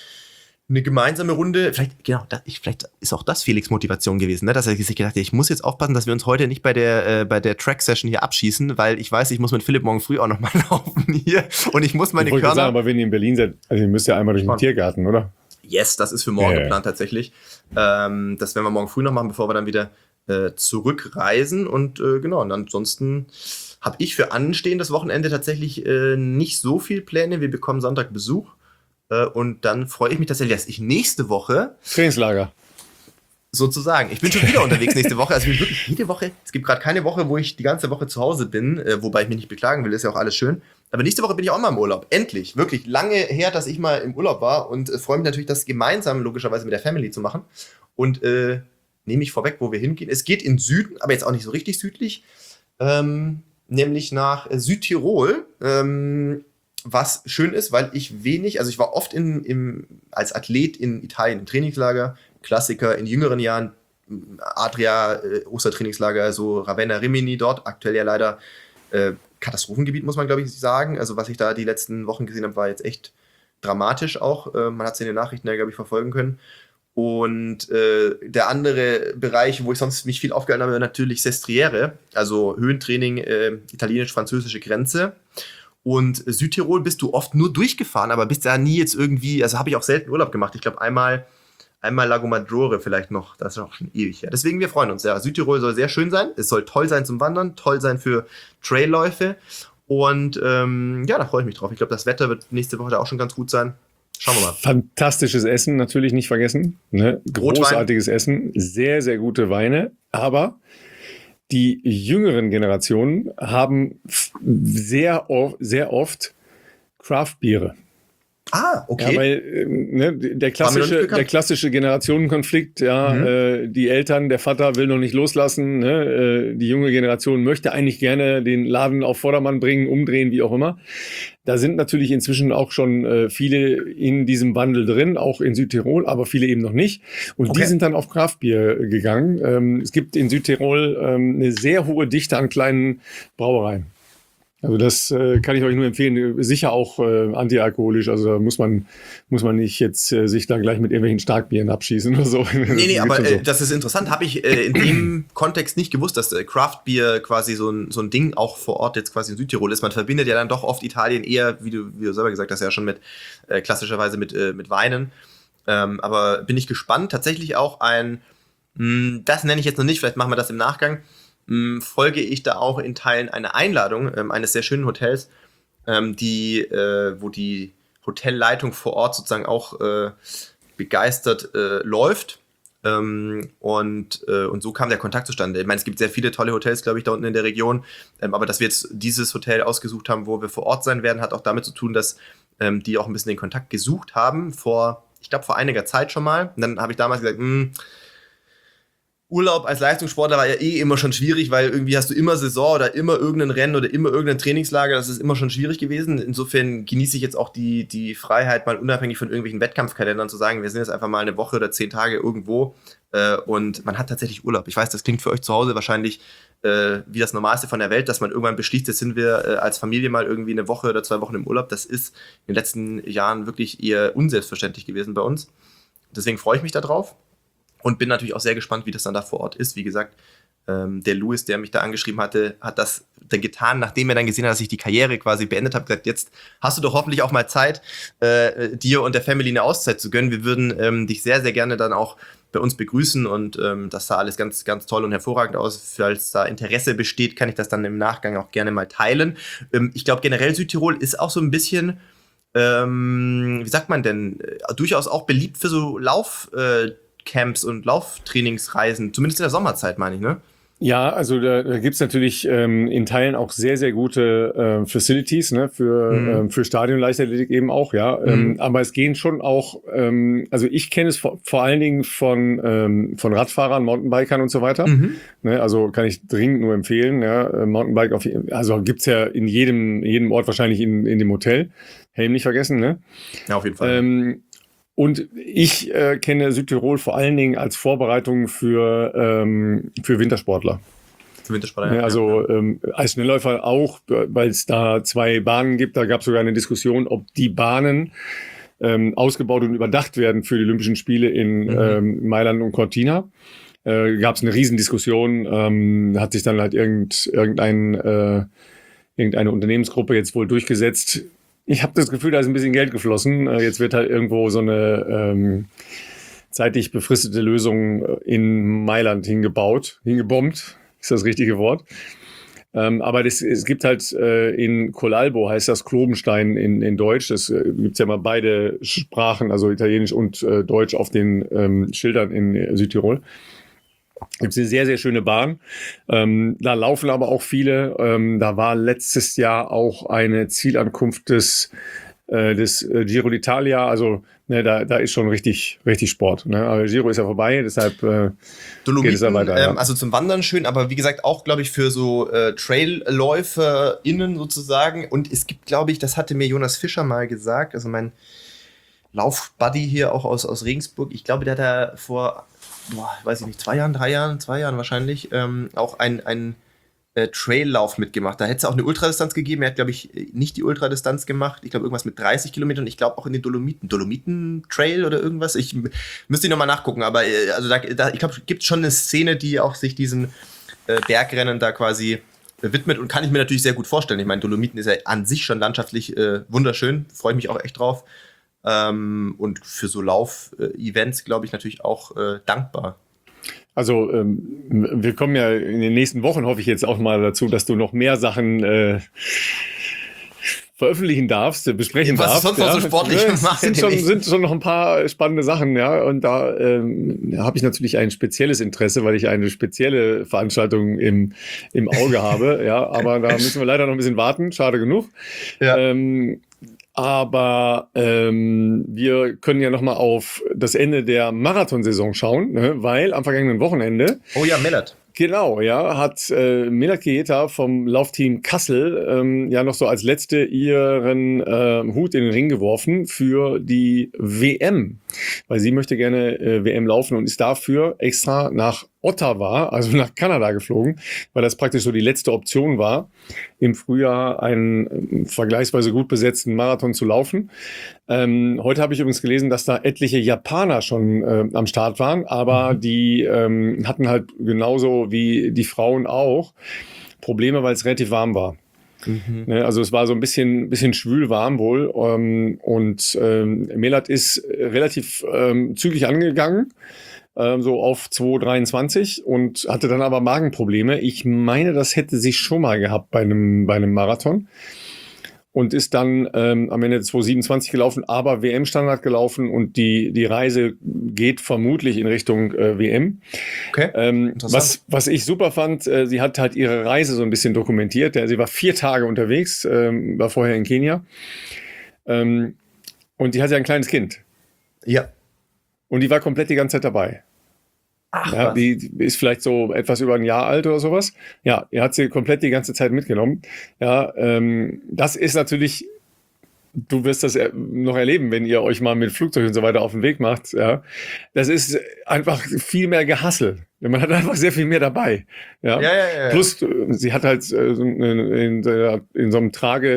[SPEAKER 2] eine gemeinsame Runde, vielleicht, genau, das, ich, vielleicht ist auch das Felix' Motivation gewesen, ne? Dass er sich gedacht hat, ich muss jetzt aufpassen, dass wir uns heute nicht bei der, äh, bei der Track-Session hier abschießen, weil ich weiß, ich muss mit Philipp morgen früh auch nochmal laufen hier und ich muss meine
[SPEAKER 1] Ich wollte
[SPEAKER 2] Körner...
[SPEAKER 1] sagen, aber wenn ihr in Berlin seid, also ihr müsst ja einmal durch den
[SPEAKER 2] Spannend.
[SPEAKER 1] Tiergarten, oder?
[SPEAKER 2] Yes, das ist für morgen
[SPEAKER 1] Ja, ja.
[SPEAKER 2] geplant tatsächlich. Ähm, das werden wir morgen früh noch machen, bevor wir dann wieder äh, zurückreisen und äh, genau, und ansonsten habe ich für anstehendes Wochenende tatsächlich äh, nicht so viel Pläne. Wir bekommen Sonntag Besuch. Äh, und dann freue ich mich tatsächlich, dass ich nächste Woche
[SPEAKER 1] Trainingslager.
[SPEAKER 2] sozusagen, ich bin schon wieder unterwegs nächste Woche, also ich bin wirklich jede Woche, es gibt gerade keine Woche, wo ich die ganze Woche zu Hause bin, äh, wobei ich mich nicht beklagen will, ist ja auch alles schön. Aber nächste Woche bin ich auch mal im Urlaub. Endlich. Wirklich lange her, dass ich mal im Urlaub war und äh, freue mich natürlich, das gemeinsam logischerweise mit der Family zu machen. Und äh, nehme ich vorweg, wo wir hingehen. Es geht in Süden, aber jetzt auch nicht so richtig südlich, ähm, nämlich nach äh, Südtirol. Ähm, was schön ist, weil ich wenig, also ich war oft in, im, als Athlet in Italien im Trainingslager, Klassiker in jüngeren Jahren, Adria, äh, Ostertrainingslager, so Ravenna Rimini dort, aktuell ja leider äh, Katastrophengebiet, muss man glaube ich sagen. Also was ich da die letzten Wochen gesehen habe, war jetzt echt dramatisch auch. Äh, man hat es in den Nachrichten ja, glaube ich, verfolgen können. Und äh, der andere Bereich, wo ich sonst mich viel aufgehalten habe, war natürlich Sestriere, also Höhentraining, äh, italienisch-französische Grenze. Und Südtirol bist du oft nur durchgefahren, aber bist da nie jetzt irgendwie, also habe ich auch selten Urlaub gemacht. Ich glaube einmal, einmal Lago Maggiore vielleicht noch, das ist auch schon ewig her. Deswegen, wir freuen uns. Ja, Südtirol soll sehr schön sein. Es soll toll sein zum Wandern, toll sein für Trailläufe. Und ähm, ja, da freue ich mich drauf. Ich glaube, das Wetter wird nächste Woche da auch schon ganz gut sein. Schauen wir mal.
[SPEAKER 1] Fantastisches Essen, natürlich nicht vergessen. Ne?
[SPEAKER 2] Rotwein.
[SPEAKER 1] Großartiges Essen, sehr, sehr gute Weine. Aber die jüngeren Generationen haben f- sehr, of- sehr oft Craft-Biere.
[SPEAKER 2] Ah, okay.
[SPEAKER 1] Ja, weil ähm, ne, der klassische, der klassische Generationenkonflikt, ja, mhm. äh, die Eltern, der Vater will noch nicht loslassen, ne, äh, die junge Generation möchte eigentlich gerne den Laden auf Vordermann bringen, umdrehen, wie auch immer. Da sind natürlich inzwischen auch schon äh, viele in diesem Wandel drin, auch in Südtirol, aber viele eben noch nicht. Und okay. die sind dann auf Craftbier gegangen. Ähm, es gibt in Südtirol ähm, eine sehr hohe Dichte an kleinen Brauereien. Also das äh, kann ich euch nur empfehlen. Sicher auch äh, antialkoholisch. Also da muss man, muss man nicht jetzt äh, sich da gleich mit irgendwelchen Starkbieren abschießen oder so.
[SPEAKER 2] Nee, nee, aber äh, das ist interessant. Habe ich äh, in dem Kontext nicht gewusst, dass äh, Craftbier quasi so ein, so ein Ding auch vor Ort jetzt quasi in Südtirol ist. Man verbindet ja dann doch oft Italien eher, wie du, wie du selber gesagt hast, ja schon mit äh, klassischerweise mit, äh, mit Weinen. Ähm, aber bin ich gespannt. Tatsächlich auch ein, mh, das nenne ich jetzt noch nicht, vielleicht machen wir das im Nachgang, folge ich da auch in Teilen eine Einladung ähm, eines sehr schönen Hotels, ähm, die, äh, wo die Hotelleitung vor Ort sozusagen auch äh, begeistert äh, läuft. Ähm, und, äh, und so kam der Kontakt zustande. Ich meine, es gibt sehr viele tolle Hotels, glaube ich, da unten in der Region. Ähm, aber dass wir jetzt dieses Hotel ausgesucht haben, wo wir vor Ort sein werden, hat auch damit zu tun, dass ähm, die auch ein bisschen den Kontakt gesucht haben vor, ich glaube, vor einiger Zeit schon mal. Und dann habe ich damals gesagt, mh, Urlaub als Leistungssportler war ja eh immer schon schwierig, weil irgendwie hast du immer Saison oder immer irgendein Rennen oder immer irgendein Trainingslager. Das ist immer schon schwierig gewesen. Insofern genieße ich jetzt auch die, die Freiheit, mal unabhängig von irgendwelchen Wettkampfkalendern zu sagen, wir sind jetzt einfach mal eine Woche oder zehn Tage irgendwo äh, und man hat tatsächlich Urlaub. Ich weiß, das klingt für euch zu Hause wahrscheinlich äh, wie das Normalste von der Welt, dass man irgendwann beschließt, jetzt sind wir äh, als Familie mal irgendwie eine Woche oder zwei Wochen im Urlaub. Das ist in den letzten Jahren wirklich eher unselbstverständlich gewesen bei uns. Deswegen freue ich mich da drauf. Und bin natürlich auch sehr gespannt, wie das dann da vor Ort ist. Wie gesagt, ähm, der Louis, der mich da angeschrieben hatte, hat das dann getan, nachdem er dann gesehen hat, dass ich die Karriere quasi beendet habe, gesagt, jetzt hast du doch hoffentlich auch mal Zeit, äh, dir und der Family eine Auszeit zu gönnen. Wir würden ähm, dich sehr, sehr gerne dann auch bei uns begrüßen und ähm, das sah alles ganz, ganz toll und hervorragend aus. Falls da Interesse besteht, kann ich das dann im Nachgang auch gerne mal teilen. Ähm, ich glaube, generell Südtirol ist auch so ein bisschen, ähm, wie sagt man denn, äh, durchaus auch beliebt für so Lauf- äh, Camps und Lauftrainingsreisen, zumindest in der Sommerzeit, meine ich, ne?
[SPEAKER 1] Ja, also da, da gibt's natürlich ähm, in Teilen auch sehr, sehr gute äh, Facilities, ne, für, mhm. ähm, für Stadionleichtathletik eben auch, ja. Mhm. Ähm, aber es gehen schon auch, ähm, also ich kenne es vor, vor allen Dingen von, ähm, von Radfahrern, Mountainbikern und so weiter. Mhm. Ne, also kann ich dringend nur empfehlen, ja. Mountainbike auf, also gibt's ja in jedem, jedem Ort wahrscheinlich in, in dem Hotel. Helm nicht vergessen, ne? Ja, auf jeden Fall. Ähm, Und ich äh, kenne Südtirol vor allen Dingen als Vorbereitung für, ähm, für Wintersportler. Für Wintersportler, ja. Also ja. Ähm, als Schnellläufer auch, weil es da zwei Bahnen gibt. Da gab es sogar eine Diskussion, ob die Bahnen ähm, ausgebaut und überdacht werden für die Olympischen Spiele in mhm. ähm, Mailand und Cortina. Äh, gab es eine Riesendiskussion. Ähm, hat sich dann halt irgend, irgendein, äh, irgendeine Unternehmensgruppe jetzt wohl durchgesetzt. Ich habe das Gefühl, da ist ein bisschen Geld geflossen. Jetzt wird halt irgendwo so eine ähm, zeitlich befristete Lösung in Mailand hingebaut. Hingebombt, ist das richtige Wort. Ähm, aber das, es gibt halt äh, in Colalbo, heißt das Klobenstein in, in Deutsch. Das äh, gibt's ja mal beide Sprachen, also Italienisch und äh, Deutsch auf den ähm, Schildern in äh, Südtirol. Gibt es eine sehr, sehr schöne Bahn. Ähm, da laufen aber auch viele. Ähm, da war letztes Jahr auch eine Zielankunft des, äh, des äh, Giro d'Italia. Also ne, da, da ist schon richtig, richtig Sport. Ne? Aber Giro ist ja vorbei, deshalb äh, geht es da weiter. Ja.
[SPEAKER 2] Ähm, also zum Wandern schön, aber wie gesagt auch, glaube ich, für so äh, TrailläuferInnen sozusagen. Und es gibt, glaube ich, das hatte mir Jonas Fischer mal gesagt, also mein Laufbuddy hier auch aus, aus Regensburg. Ich glaube, der hat da vor... boah, weiß ich nicht, zwei Jahren, drei Jahren, zwei Jahren wahrscheinlich, ähm, auch ein, ein äh, Traillauf mitgemacht. Da hätte es auch eine Ultradistanz gegeben. Er hat, glaube ich, nicht die Ultradistanz gemacht. Ich glaube, irgendwas mit dreißig Kilometern. Ich glaube auch in den Dolomiten. Dolomiten-Trail oder irgendwas. Ich müsste nochmal nachgucken. Aber äh, also da, da, ich glaube, es gibt schon eine Szene, die auch sich diesen äh, Bergrennen da quasi äh, widmet. Und kann ich mir natürlich sehr gut vorstellen. Ich meine, Dolomiten ist ja an sich schon landschaftlich äh, wunderschön. Freue ich mich auch echt drauf. Ähm, und für so Lauf-Events, glaube ich, natürlich auch äh, dankbar.
[SPEAKER 1] Also ähm, wir kommen ja in den nächsten Wochen, hoffe ich jetzt auch mal dazu, dass du noch mehr Sachen äh, veröffentlichen darfst, besprechen
[SPEAKER 2] Was
[SPEAKER 1] darfst.
[SPEAKER 2] Was ist sonst
[SPEAKER 1] ja.
[SPEAKER 2] noch so sportlich?
[SPEAKER 1] Ja, es sind schon, sind schon noch ein paar spannende Sachen, ja. Und da ähm, habe ich natürlich ein spezielles Interesse, weil ich eine spezielle Veranstaltung im, im Auge habe. Ja, aber da müssen wir leider noch ein bisschen warten. Schade genug. Ja. Ähm, Aber ähm, wir können ja nochmal auf das Ende der Marathonsaison schauen, ne? Weil am vergangenen Wochenende...
[SPEAKER 2] Oh ja, Mellert.
[SPEAKER 1] Genau, ja, hat äh, Milad Kejeta vom Laufteam Kassel ähm, ja noch so als letzte ihren äh, Hut in den Ring geworfen für die W M. Weil sie möchte gerne äh, W M laufen und ist dafür extra nach Ottawa, also nach Kanada geflogen, weil das praktisch so die letzte Option war, im Frühjahr einen äh, vergleichsweise gut besetzten Marathon zu laufen. Ähm, heute habe ich übrigens gelesen, dass da etliche Japaner schon äh, am Start waren, aber mhm. die ähm, hatten halt genauso wie die Frauen auch Probleme, weil es relativ warm war. Mhm. Ne, also es war so ein bisschen, bisschen schwül warm wohl. Ähm, und ähm, Milad ist relativ ähm, zügig angegangen, ähm, so auf zwei dreiundzwanzig und hatte dann aber Magenprobleme. Ich meine, das hätte sie schon mal gehabt bei einem, bei einem Marathon. Und ist dann ähm, am Ende zwei siebenundzwanzig gelaufen, aber W M-Standard gelaufen und die, die Reise geht vermutlich in Richtung äh, W M.
[SPEAKER 2] Okay,
[SPEAKER 1] ähm, was, was ich super fand, äh, sie hat halt ihre Reise so ein bisschen dokumentiert. Ja, sie war vier Tage unterwegs, ähm, war vorher in Kenia. Ähm, und die hatte ja ein kleines Kind.
[SPEAKER 2] Ja.
[SPEAKER 1] Und die war komplett die ganze Zeit dabei.
[SPEAKER 2] Ach,
[SPEAKER 1] ja, die, die ist vielleicht so etwas über ein Jahr alt oder sowas. Ja, er hat sie komplett die ganze Zeit mitgenommen. Ja, ähm, das ist natürlich, du wirst das noch erleben, wenn ihr euch mal mit Flugzeug und so weiter auf den Weg macht. Ja, das ist einfach viel mehr Gehassel. Man hat einfach sehr viel mehr dabei. Ja,
[SPEAKER 2] ja, ja, ja.
[SPEAKER 1] Plus, sie hat halt äh, in, in, in so einem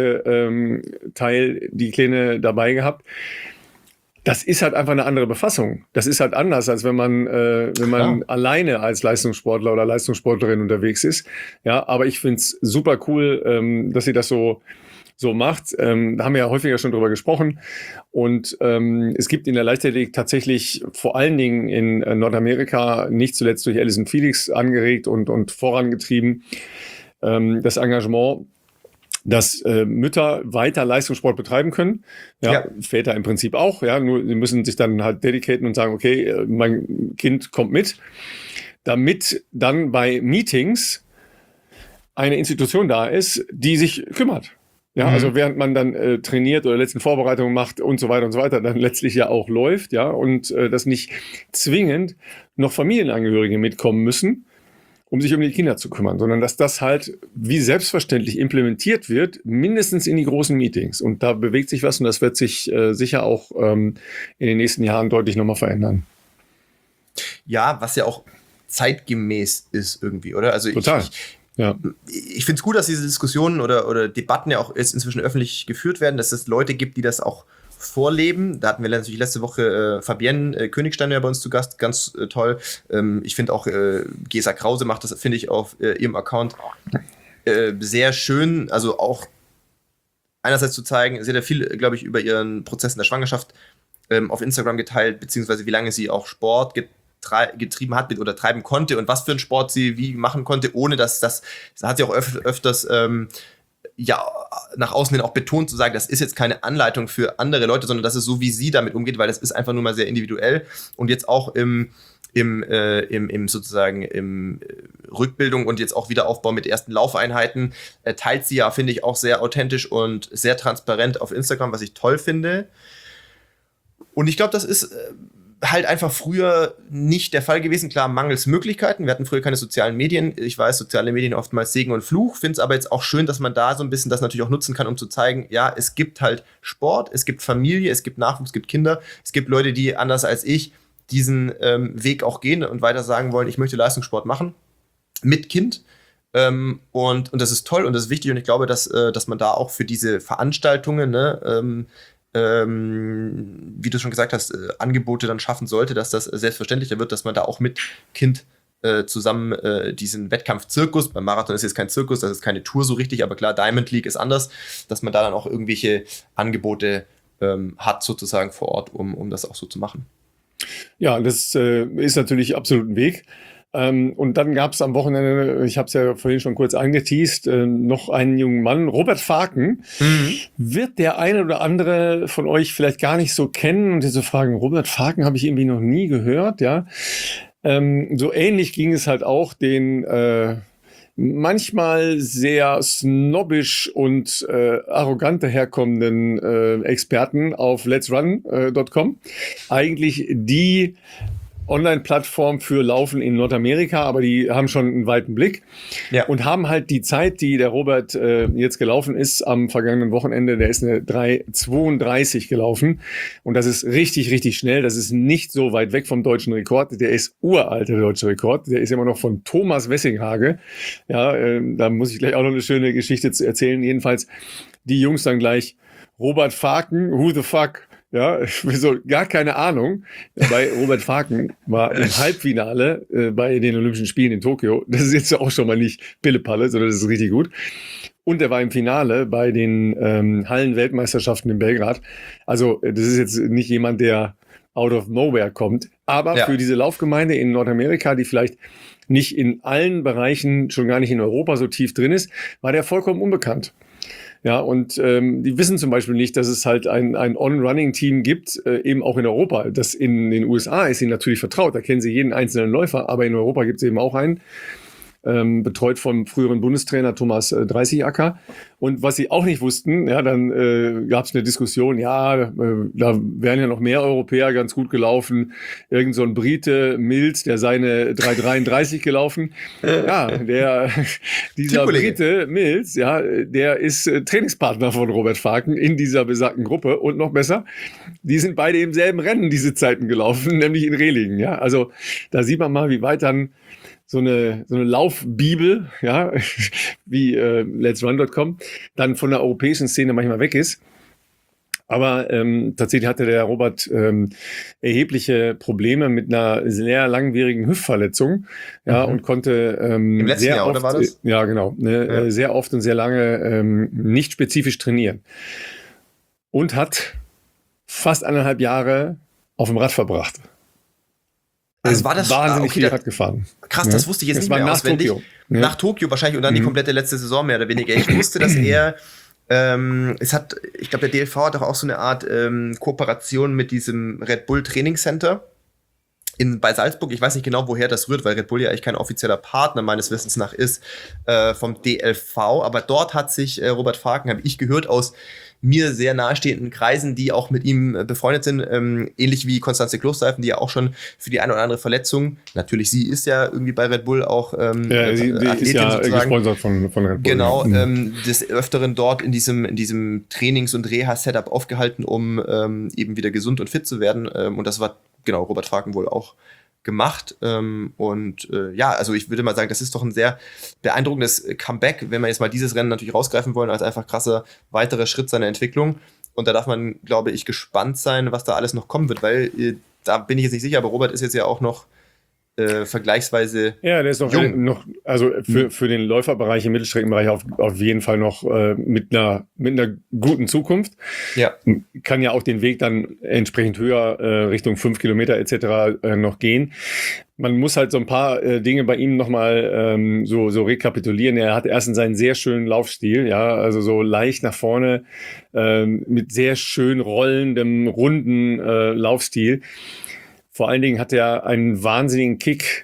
[SPEAKER 1] Trageteil die Kleine dabei gehabt. Das ist halt einfach eine andere Befassung. Das ist halt anders, als wenn man, äh, wenn man alleine als Leistungssportler oder Leistungssportlerin unterwegs ist. Ja, aber ich find's super cool, ähm, dass sie das so, so macht. Ähm, da haben wir ja häufiger schon drüber gesprochen. Und ähm, es gibt in der Leichtathletik tatsächlich vor allen Dingen in äh, Nordamerika, nicht zuletzt durch Allyson Felix angeregt und, und vorangetrieben, ähm, das Engagement, dass äh, Mütter weiter Leistungssport betreiben können, ja, ja, Väter im Prinzip auch, ja, nur sie müssen sich dann halt dedicaten und sagen, okay, mein Kind kommt mit, damit dann bei Meetings eine Institution da ist, die sich kümmert. Ja, mhm. Also während man dann äh, trainiert oder letzten Vorbereitungen macht und so weiter und so weiter, dann letztlich ja auch läuft, ja, und äh, dass nicht zwingend noch Familienangehörige mitkommen müssen, um sich um die Kinder zu kümmern, sondern dass das halt wie selbstverständlich implementiert wird, mindestens in die großen Meetings. Und da bewegt sich was und das wird sich äh, sicher auch ähm, in den nächsten Jahren deutlich nochmal verändern.
[SPEAKER 2] Ja, was ja auch zeitgemäß ist irgendwie, oder? Also
[SPEAKER 1] Total.
[SPEAKER 2] Ich,
[SPEAKER 1] ja.
[SPEAKER 2] ich finde es gut, dass diese Diskussionen oder, oder Debatten ja auch jetzt inzwischen öffentlich geführt werden, dass es Leute gibt, die das auch vorleben. Da hatten wir natürlich letzte Woche äh, Fabienne äh, Königstein ja bei uns zu Gast, ganz äh, toll. Ähm, ich finde auch äh, Gesa Krause macht das, finde ich, auf äh, ihrem Account äh, sehr schön. Also auch einerseits zu zeigen, sie hat ja viel, glaube ich, über ihren Prozess in der Schwangerschaft ähm, auf Instagram geteilt, beziehungsweise wie lange sie auch Sport getre- getrieben hat oder treiben konnte und was für einen Sport sie wie machen konnte, ohne dass das, das hat sie auch öf- öfters ähm, ja, nach außen hin auch betont zu sagen, das ist jetzt keine Anleitung für andere Leute, sondern das ist so, wie sie damit umgeht, weil das ist einfach nur mal sehr individuell. Und jetzt auch im, im, äh, im, im sozusagen im Rückbildung und jetzt auch Wiederaufbau mit ersten Laufeinheiten äh, teilt sie ja, finde ich, auch sehr authentisch und sehr transparent auf Instagram, was ich toll finde. Und ich glaube, das ist äh, halt einfach früher nicht der Fall gewesen. Klar, mangels Möglichkeiten. Wir hatten früher keine sozialen Medien. Ich weiß, soziale Medien oftmals Segen und Fluch. Finde es aber jetzt auch schön, dass man da so ein bisschen das natürlich auch nutzen kann, um zu zeigen, ja, es gibt halt Sport, es gibt Familie, es gibt Nachwuchs, es gibt Kinder. Es gibt Leute, die anders als ich diesen ähm, Weg auch gehen und weiter sagen wollen, ich möchte Leistungssport machen mit Kind. Ähm, und, und das ist toll und das ist wichtig. Und ich glaube, dass, äh, dass man da auch für diese Veranstaltungen, ne, ähm, Ähm, wie du schon gesagt hast, äh, Angebote dann schaffen sollte, dass das selbstverständlicher wird, dass man da auch mit Kind äh, zusammen äh, diesen Wettkampf-Zirkus, beim Marathon ist jetzt kein Zirkus, das ist keine Tour so richtig, aber klar, Diamond League ist anders, dass man da dann auch irgendwelche Angebote ähm, hat sozusagen vor Ort, um, um das auch so zu machen.
[SPEAKER 1] Ja, das äh, ist natürlich absolut ein Weg. Ähm, und dann gab es am Wochenende, ich habe es ja vorhin schon kurz angeteast, äh, noch einen jungen Mann, Robert Faken. Mhm. Wird der eine oder andere von euch vielleicht gar nicht so kennen und diese fragen, Robert Faken habe ich irgendwie noch nie gehört, ja. Ähm, so ähnlich ging es halt auch den äh, manchmal sehr snobbisch und äh, arrogant daherkommenden äh, Experten auf lets run Punkt com. Eigentlich die Online-Plattform für Laufen in Nordamerika, aber die haben schon einen weiten Blick ja. und haben halt die Zeit, die der Robert äh, jetzt gelaufen ist am vergangenen Wochenende, der ist eine drei zweiunddreißig gelaufen und das ist richtig, richtig schnell. Das ist nicht so weit weg vom deutschen Rekord. Der ist uralt, der deutsche Rekord. Der ist immer noch von Thomas Wessinghage. Ja, äh, da muss ich gleich auch noch eine schöne Geschichte zu erzählen. Jedenfalls die Jungs dann gleich Robert Faken, who the fuck? Ja, so gar keine Ahnung. Bei Robert Faken war im Halbfinale äh, bei den Olympischen Spielen in Tokio. Das ist jetzt auch schon mal nicht Pillepalle, sondern das ist richtig gut. Und er war im Finale bei den ähm, Hallen-Weltmeisterschaften in Belgrad. Also das ist jetzt nicht jemand, der out of nowhere kommt. Aber ja. für diese Laufgemeinde in Nordamerika, die vielleicht nicht in allen Bereichen, schon gar nicht in Europa so tief drin ist, war der vollkommen unbekannt. Ja, und ähm, die wissen zum Beispiel nicht, dass es halt ein, ein On-Running-Team gibt, äh, eben auch in Europa. Das in den U S A ist ihnen natürlich vertraut, da kennen sie jeden einzelnen Läufer, aber in Europa gibt es eben auch einen, ähm, betreut vom früheren Bundestrainer Thomas äh, Dreißigacker. Und was sie auch nicht wussten, ja, dann äh, gab es eine Diskussion, ja, äh, da wären ja noch mehr Europäer ganz gut gelaufen. Irgend so ein Brite, Mills, der seine drei dreiunddreißig gelaufen. Ja, der, dieser Brite, Mills, ja, der ist äh, Trainingspartner von Robert Faken in dieser besagten Gruppe. Und noch besser, die sind beide im selben Rennen diese Zeiten gelaufen, nämlich in Rehlingen, ja. Also da sieht man mal, wie weit dann so eine, so eine Laufbibel, ja, wie äh, lets run Punkt com, dann von der europäischen Szene manchmal weg ist. Aber ähm, tatsächlich hatte der Robert ähm, erhebliche Probleme mit einer sehr langwierigen Hüftverletzung, ja, mhm. und konnte ähm,
[SPEAKER 2] im letzten
[SPEAKER 1] sehr
[SPEAKER 2] Jahr,
[SPEAKER 1] oft,
[SPEAKER 2] oder war das?
[SPEAKER 1] Ja, genau, ne, ja. Äh, sehr oft und sehr lange ähm, nicht spezifisch trainieren. Und hat fast eineinhalb Jahre auf dem Rad verbracht.
[SPEAKER 2] Also war das
[SPEAKER 1] wahnsinnig
[SPEAKER 2] okay,
[SPEAKER 1] viel Rad gefahren.
[SPEAKER 2] Krass, ja. Das wusste ich jetzt das nicht mehr
[SPEAKER 1] nach
[SPEAKER 2] auswendig.
[SPEAKER 1] Tokio.
[SPEAKER 2] Ja. Nach Tokio wahrscheinlich und dann mhm. die komplette letzte Saison mehr oder weniger. Ich wusste, dass er, ähm, es hat, ich glaube, der D L V hat doch auch so eine Art ähm, Kooperation mit diesem Red Bull Training Center in, bei Salzburg. Ich weiß nicht genau, woher das rührt, weil Red Bull ja eigentlich kein offizieller Partner meines Wissens nach ist äh, vom D L V. Aber dort hat sich äh, Robert Faken, habe ich gehört, aus mir sehr nahestehenden Kreisen, die auch mit ihm äh, befreundet sind, ähm, ähnlich wie Konstanze Klosterhalfen, die ja auch schon für die eine oder andere Verletzung, natürlich sie ist ja irgendwie bei Red Bull auch ähm,
[SPEAKER 1] ja, sie, die Athletin ist ja sozusagen, gesponsert von, von Red Bull.
[SPEAKER 2] Genau, ja. ähm, des Öfteren dort in diesem, in diesem Trainings- und Reha-Setup aufgehalten, um ähm, eben wieder gesund und fit zu werden. Ähm, und das war, genau, Robert Faken wohl auch gemacht ähm, und äh, ja, also ich würde mal sagen, das ist doch ein sehr beeindruckendes Comeback, wenn wir jetzt mal dieses Rennen natürlich rausgreifen wollen, als einfach krasser weiterer Schritt seiner Entwicklung und da darf man, glaube ich, gespannt sein, was da alles noch kommen wird, weil äh, da bin ich jetzt nicht sicher, aber Robert ist jetzt ja auch noch äh, vergleichsweise
[SPEAKER 1] ja, der ist noch, jung. noch also für, für den Läuferbereich, im Mittelstreckenbereich auf, auf jeden Fall noch äh, mit einer mit einer guten Zukunft.
[SPEAKER 2] Ja.
[SPEAKER 1] Kann ja auch den Weg dann entsprechend höher äh, Richtung fünf Kilometer et cetera äh, noch gehen. Man muss halt so ein paar äh, Dinge bei ihm nochmal ähm, so, so rekapitulieren. Er hat erstens einen sehr schönen Laufstil, ja, also so leicht nach vorne ähm, mit sehr schön rollendem, runden äh, Laufstil. Vor allen Dingen hat er einen wahnsinnigen Kick.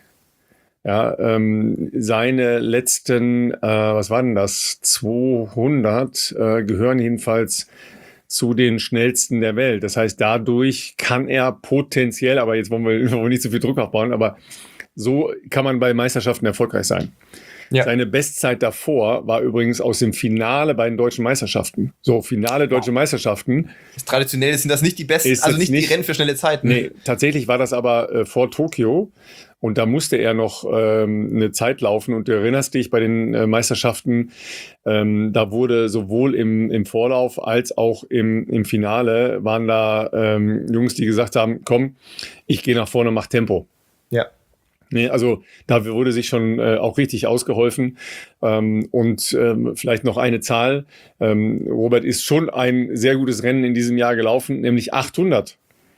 [SPEAKER 1] Ja, ähm, seine letzten, äh, was war denn das, zweihundert äh, gehören jedenfalls zu den schnellsten der Welt. Das heißt, dadurch kann er potenziell, aber jetzt wollen wir, wollen wir nicht so viel Druck aufbauen, aber so kann man bei Meisterschaften erfolgreich sein. Ja. Seine Bestzeit davor war übrigens aus dem Finale bei den deutschen Meisterschaften. So, Finale deutsche wow. Meisterschaften.
[SPEAKER 2] Das traditionell sind das nicht die besten, also nicht, nicht die Rennen für schnelle Zeiten.
[SPEAKER 1] Nee, tatsächlich war das aber äh, vor Tokio und da musste er noch ähm, eine Zeit laufen und du erinnerst dich bei den äh, Meisterschaften, ähm, da wurde sowohl im, im Vorlauf als auch im, im Finale waren da ähm, Jungs, die gesagt haben, komm, ich gehe nach vorne, mach Tempo.
[SPEAKER 2] Ja.
[SPEAKER 1] Nee, also da wurde sich schon äh, auch richtig ausgeholfen. Ähm, und ähm, vielleicht noch eine Zahl. Ähm, Robert ist schon ein sehr gutes Rennen in diesem Jahr gelaufen, nämlich achthundert.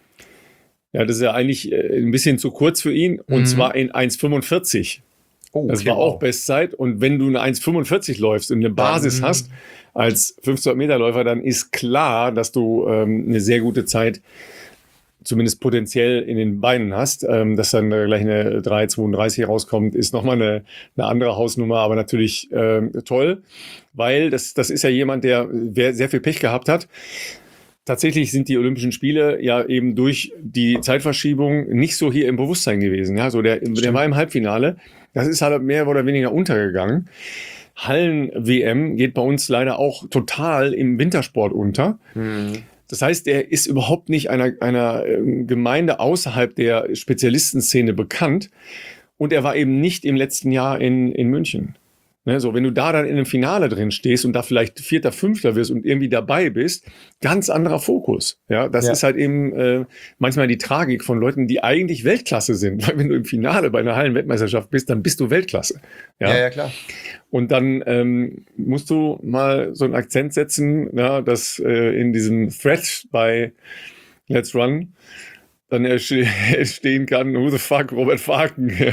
[SPEAKER 1] Ja, das ist ja eigentlich äh, ein bisschen zu kurz für ihn. Und mhm. zwar in eins fünfundvierzig. Oh, okay, das war auch wow. Bestzeit. Und wenn du eine eins fünfundvierzig läufst und eine Basis mhm. hast als fünfhundert Meter Läufer, dann ist klar, dass du ähm, eine sehr gute Zeit zumindest potenziell in den Beinen hast. Ähm, dass dann gleich eine drei zweiunddreißig rauskommt, ist nochmal eine, eine andere Hausnummer, aber natürlich ähm, toll, weil das, das ist ja jemand, der sehr viel Pech gehabt hat. Tatsächlich sind die Olympischen Spiele ja eben durch die Zeitverschiebung nicht so hier im Bewusstsein gewesen. Ja, so der, der war im Halbfinale. Das ist halt mehr oder weniger untergegangen. Hallen-W M geht bei uns leider auch total im Wintersport unter. Mhm. Das heißt, er ist überhaupt nicht einer, einer Gemeinde außerhalb der Spezialistenszene bekannt. Und er war eben nicht im letzten Jahr in, in München. Ne, so, wenn du da dann in einem Finale drin stehst und da vielleicht Vierter, Fünfter wirst und irgendwie dabei bist, ganz anderer Fokus. Ja, das ja. ist halt eben äh, manchmal die Tragik von Leuten, die eigentlich Weltklasse sind. Weil wenn du im Finale bei einer Hallenweltmeisterschaft bist, dann bist du Weltklasse. Ja,
[SPEAKER 2] ja, ja klar.
[SPEAKER 1] Und dann ähm, musst du mal so einen Akzent setzen, ja, dass äh, in diesem Thread bei Let's Run dann er stehen kann, who the fuck, Robert Faken. Ja.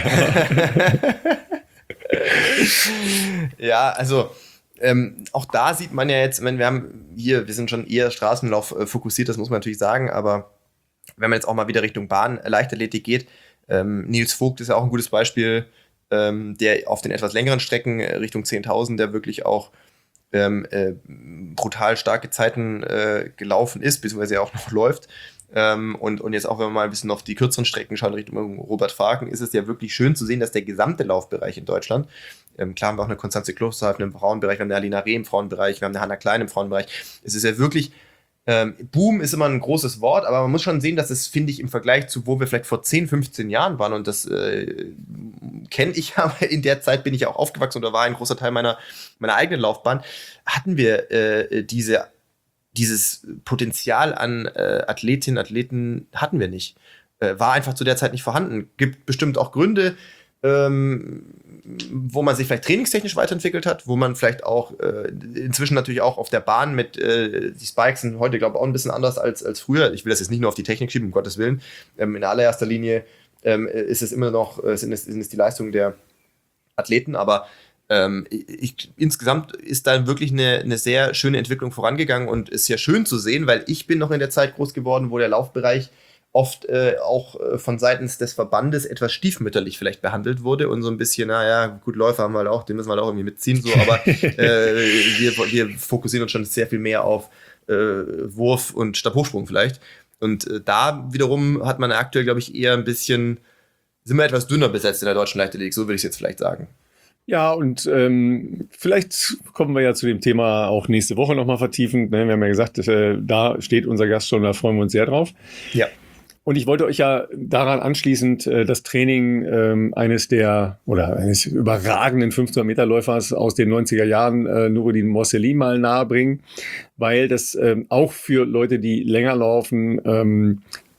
[SPEAKER 2] Ja, also ähm, auch da sieht man ja jetzt, ich meine, wir haben hier, wir sind schon eher Straßenlauf äh, fokussiert, das muss man natürlich sagen, aber wenn man jetzt auch mal wieder Richtung Bahn, äh, Leichtathletik geht, ähm, Nils Vogt ist ja auch ein gutes Beispiel, ähm, der auf den etwas längeren Strecken äh, Richtung zehntausend, der wirklich auch ähm, äh, brutal starke Zeiten äh, gelaufen ist, beziehungsweise auch noch läuft. Ähm, und, und jetzt auch, wenn wir mal ein bisschen auf die kürzeren Strecken schauen, Richtung Robert Faken, ist es ja wirklich schön zu sehen, dass der gesamte Laufbereich in Deutschland, ähm, klar haben wir auch eine Konstanze Klosterhalf im Frauenbereich, wir haben eine Alina Reh im Frauenbereich, wir haben eine Hanna Klein im Frauenbereich. Es ist ja wirklich, ähm, Boom ist immer ein großes Wort, aber man muss schon sehen, dass es, finde ich, im Vergleich zu, wo wir vielleicht vor zehn, fünfzehn Jahren waren, und das äh, kenne ich ja, in der Zeit bin ich ja auch aufgewachsen und da war ein großer Teil meiner, meiner eigenen Laufbahn, hatten wir äh, diese Dieses Potenzial an äh, Athletinnen, Athleten hatten wir nicht. Äh, war einfach zu der Zeit nicht vorhanden. Gibt bestimmt auch Gründe, ähm, wo man sich vielleicht trainingstechnisch weiterentwickelt hat, wo man vielleicht auch äh, inzwischen natürlich auch auf der Bahn mit, äh, die Spikes sind heute, glaube ich, auch ein bisschen anders als, als früher. Ich will das jetzt nicht nur auf die Technik schieben, um Gottes Willen. Ähm, in allererster Linie ähm, ist es immer noch, äh, sind, es, sind es die Leistungen der Athleten, aber Ähm, ich, insgesamt ist da wirklich eine, eine sehr schöne Entwicklung vorangegangen und ist ja schön zu sehen, weil ich bin noch in der Zeit groß geworden, wo der Laufbereich oft äh, auch äh, von seitens des Verbandes etwas stiefmütterlich vielleicht behandelt wurde und so ein bisschen, naja, gut, Läufer haben wir halt auch, den müssen wir halt auch irgendwie mitziehen, so, aber äh, wir, wir fokussieren uns schon sehr viel mehr auf äh, Wurf und Stabhochsprung vielleicht. Und äh, da wiederum hat man aktuell, glaube ich, eher ein bisschen, sind wir etwas dünner besetzt in der deutschen Leichtathletik, so würde ich es jetzt vielleicht sagen.
[SPEAKER 1] Ja, und ähm, vielleicht kommen wir ja zu dem Thema auch nächste Woche nochmal vertiefend. Ne? Wir haben ja gesagt, äh, da steht unser Gast schon, da freuen wir uns sehr drauf.
[SPEAKER 2] Ja.
[SPEAKER 1] Und ich wollte euch ja daran anschließend äh, das Training ähm, eines der, oder eines überragenden fünfhundert-Meter-Läufers aus den neunziger Jahren, äh, Nuruddin Morselim, mal nahebringen, weil das ähm, auch für Leute, die länger laufen, ähm,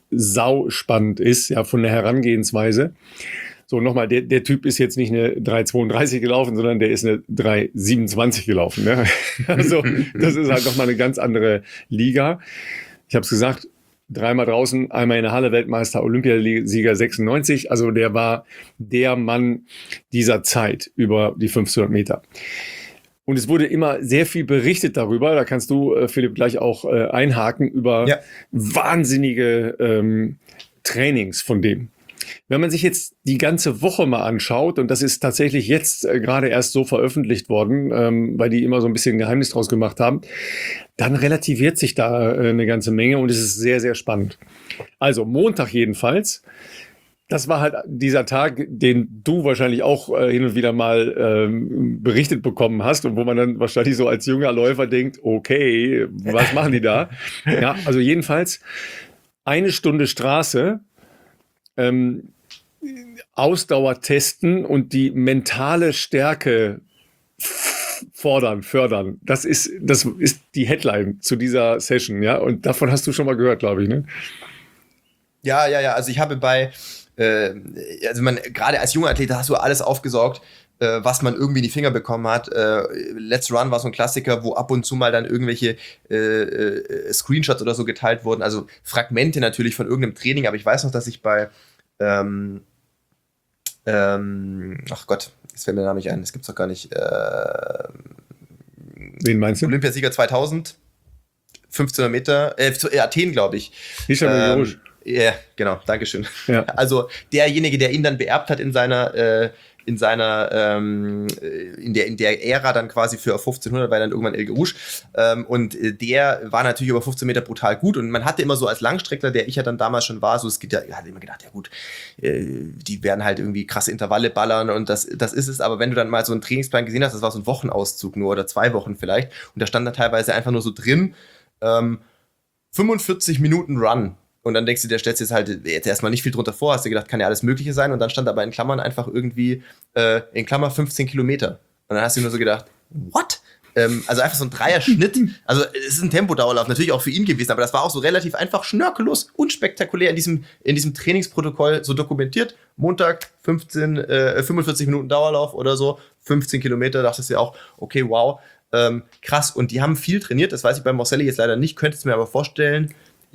[SPEAKER 1] sau spannend ist, ja, von der Herangehensweise. So, nochmal, der, der Typ ist jetzt nicht eine drei zweiunddreißig gelaufen, sondern der ist eine drei siebenundzwanzig gelaufen. Ne? Also, das ist halt nochmal eine ganz andere Liga. Ich habe es gesagt, dreimal draußen, einmal in der Halle Weltmeister, Olympiasieger sechsundneunzig. Also, der war der Mann dieser Zeit über die fünfhundert Meter. Und es wurde immer sehr viel berichtet darüber, da kannst du, äh, Philipp, gleich auch äh, einhaken, über ja. wahnsinnige ähm, Trainings von dem. Wenn man sich jetzt die ganze Woche mal anschaut, und das ist tatsächlich jetzt äh, gerade erst so veröffentlicht worden, ähm, weil die immer so ein bisschen Geheimnis draus gemacht haben, dann relativiert sich da äh, eine ganze Menge und es ist sehr, sehr spannend. Also Montag jedenfalls, das war halt dieser Tag, den du wahrscheinlich auch äh, hin und wieder mal ähm, berichtet bekommen hast und wo man dann wahrscheinlich so als junger Läufer denkt, okay, was machen die da? Ja, also jedenfalls eine Stunde Straße, Ähm, Ausdauer testen und die mentale Stärke fordern, fördern. Das ist, das ist die Headline zu dieser Session, ja. Und davon hast du schon mal gehört, glaube ich, ne?
[SPEAKER 2] Ja, ja, ja. Also ich habe bei, äh, also man, gerade als junger Athlet hast du alles aufgesaugt, äh, was man irgendwie in die Finger bekommen hat. Äh, Let's Run war so ein Klassiker, wo ab und zu mal dann irgendwelche äh, äh, Screenshots oder so geteilt wurden. Also Fragmente natürlich von irgendeinem Training, aber ich weiß noch, dass ich bei ähm, ähm, ach Gott, jetzt fällt mir der Name nicht ein, das gibt's doch gar nicht. Äh,
[SPEAKER 1] Wen meinst du?
[SPEAKER 2] Olympiasieger zweitausend, fünfzehnhundert Meter, äh, Athen, glaube ich.
[SPEAKER 1] Hisham El Yaroush.
[SPEAKER 2] Ja, yeah, genau, Dankeschön.
[SPEAKER 1] Ja.
[SPEAKER 2] Also derjenige, der ihn dann beerbt hat in seiner, äh, in seiner, ähm, in der, in der Ära dann quasi für fünfzehnhundert, war dann irgendwann El Gurouche. Ähm, und der war natürlich über fünfzehn Meter brutal gut. Und man hatte immer so als Langstreckler, der ich ja dann damals schon war, so es gibt ja, ich hatte immer gedacht, ja gut, äh, die werden halt irgendwie krasse Intervalle ballern und das, das ist es. Aber wenn du dann mal so einen Trainingsplan gesehen hast, das war so ein Wochenauszug nur oder zwei Wochen vielleicht. Und da stand da teilweise einfach nur so drin, ähm, fünfundvierzig Minuten Run. Und dann denkst du, der stellst jetzt halt jetzt erstmal nicht viel drunter vor, hast du gedacht, kann ja alles Mögliche sein. Und dann stand aber in Klammern einfach irgendwie, äh, in Klammer fünfzehn Kilometer. Und dann hast du nur so gedacht, what? Ähm, also einfach so ein Dreier-Schnitt. Also es ist ein Tempodauerlauf, natürlich auch für ihn gewesen, aber das war auch so relativ einfach schnörkellos, unspektakulär in diesem, in diesem Trainingsprotokoll so dokumentiert. Montag fünfzehn, äh, fünfundvierzig Minuten Dauerlauf oder so, fünfzehn Kilometer, dachtest du ja auch, okay, wow, ähm, krass. Und die haben viel trainiert, das weiß ich bei Morcelli jetzt leider nicht, könntest du mir aber vorstellen,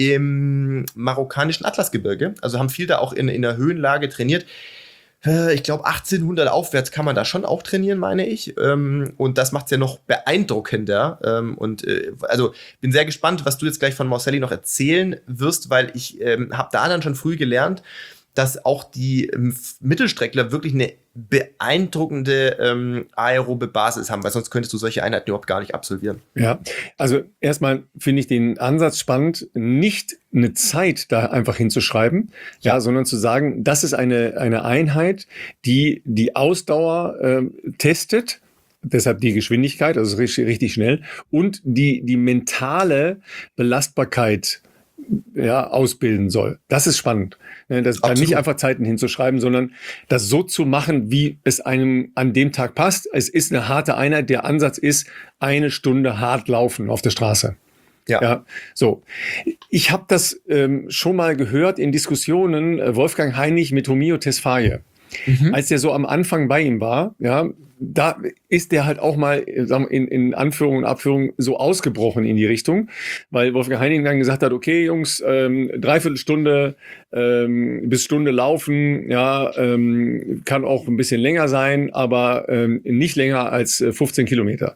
[SPEAKER 2] im marokkanischen Atlasgebirge. Also haben viel da auch in, in der Höhenlage trainiert. Ich glaube, achtzehnhundert aufwärts kann man da schon auch trainieren, meine ich. Und das macht es ja noch beeindruckender. Und also bin sehr gespannt, was du jetzt gleich von Morcelli noch erzählen wirst, weil ich habe da dann schon früh gelernt, dass auch die ähm, Mittelstreckler wirklich eine beeindruckende ähm, aerobe Basis haben, weil sonst könntest du solche Einheiten überhaupt gar nicht absolvieren.
[SPEAKER 1] Ja, also erstmal finde ich den Ansatz spannend, nicht eine Zeit da einfach hinzuschreiben, ja, ja sondern zu sagen, das ist eine, eine Einheit, die die Ausdauer ähm, testet, deshalb die Geschwindigkeit, also richtig, richtig schnell, und die, die mentale Belastbarkeit ja, ausbilden soll. Das ist spannend. Das dann nicht einfach Zeiten hinzuschreiben, sondern das so zu machen, wie es einem an dem Tag passt. Es ist eine harte Einheit. Der Ansatz ist, eine Stunde hart laufen auf der Straße. Ja. ja so. Ich habe das ähm, schon mal gehört in Diskussionen, äh, Wolfgang Heinig mit Homio Tesfaye. Mhm. Als der so am Anfang bei ihm war, ja, da ist der halt auch mal in, in Anführungen und Abführungen so ausgebrochen in die Richtung, weil Wolfgang Heining dann gesagt hat, okay, Jungs, ähm, dreiviertel Stunde ähm, bis Stunde laufen, ja, ähm, kann auch ein bisschen länger sein, aber ähm, nicht länger als fünfzehn Kilometer.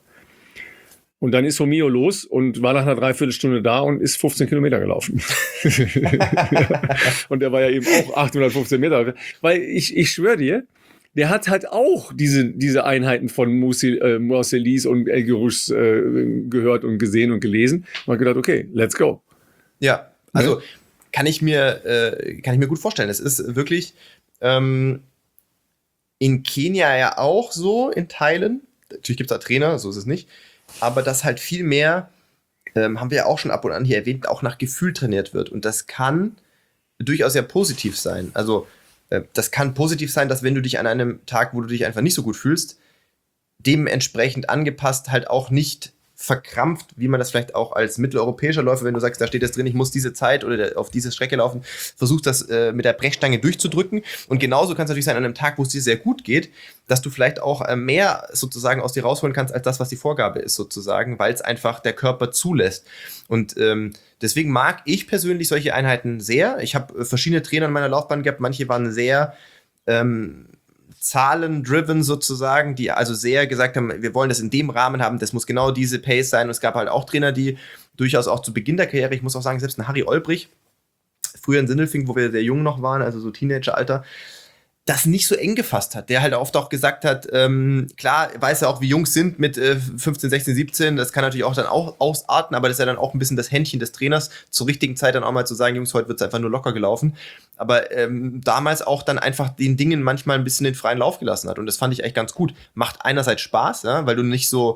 [SPEAKER 1] Und dann ist Homio los und war nach einer Dreiviertelstunde da und ist fünfzehn Kilometer gelaufen. Und der war ja eben auch achthundertfünfzehn Meter. Weil ich, ich schwöre dir, der hat halt auch diese, diese Einheiten von Morcellis und El Gurouches äh, gehört und gesehen und gelesen. Und hat gedacht, okay, let's go.
[SPEAKER 2] Ja, also ja? kann ich mir äh, kann ich mir gut vorstellen. Es ist wirklich ähm, in Kenia ja auch so, in Teilen. Natürlich gibt es da Trainer, so ist es nicht. Aber dass halt viel mehr, ähm, haben wir ja auch schon ab und an hier erwähnt, auch nach Gefühl trainiert wird. Und das kann durchaus sehr positiv sein. Also äh, das kann positiv sein, dass wenn du dich an einem Tag, wo du dich einfach nicht so gut fühlst, dementsprechend angepasst halt auch nicht verkrampft, wie man das vielleicht auch als mitteleuropäischer Läufer, wenn du sagst, da steht jetzt drin, ich muss diese Zeit oder auf diese Strecke laufen, versuchst das äh, mit der Brechstange durchzudrücken. Und genauso kann es natürlich sein, an einem Tag, wo es dir sehr gut geht, dass du vielleicht auch äh, mehr sozusagen aus dir rausholen kannst, als das, was die Vorgabe ist sozusagen, weil es einfach der Körper zulässt. Und ähm, deswegen mag ich persönlich solche Einheiten sehr. Ich habe äh, verschiedene Trainer in meiner Laufbahn gehabt, manche waren sehr ähm, Zahlen-driven sozusagen, die also sehr gesagt haben, wir wollen das in dem Rahmen haben, das muss genau diese Pace sein. Und es gab halt auch Trainer, die durchaus auch zu Beginn der Karriere, ich muss auch sagen, selbst ein Harry Olbrich, früher in Sindelfingen, wo wir sehr jung noch waren, also so Teenager-Alter, das nicht so eng gefasst hat. Der halt oft auch gesagt hat, ähm, klar, weiß er auch, wie Jungs sind mit äh, fünfzehn, sechzehn, siebzehn, das kann natürlich auch dann auch ausarten, aber das ist ja dann auch ein bisschen das Händchen des Trainers, zur richtigen Zeit dann auch mal zu sagen, Jungs, heute wird es einfach nur locker gelaufen. Aber ähm, damals auch dann einfach den Dingen manchmal ein bisschen den freien Lauf gelassen hat und das fand ich echt ganz gut. Macht einerseits Spaß, ja, weil du nicht so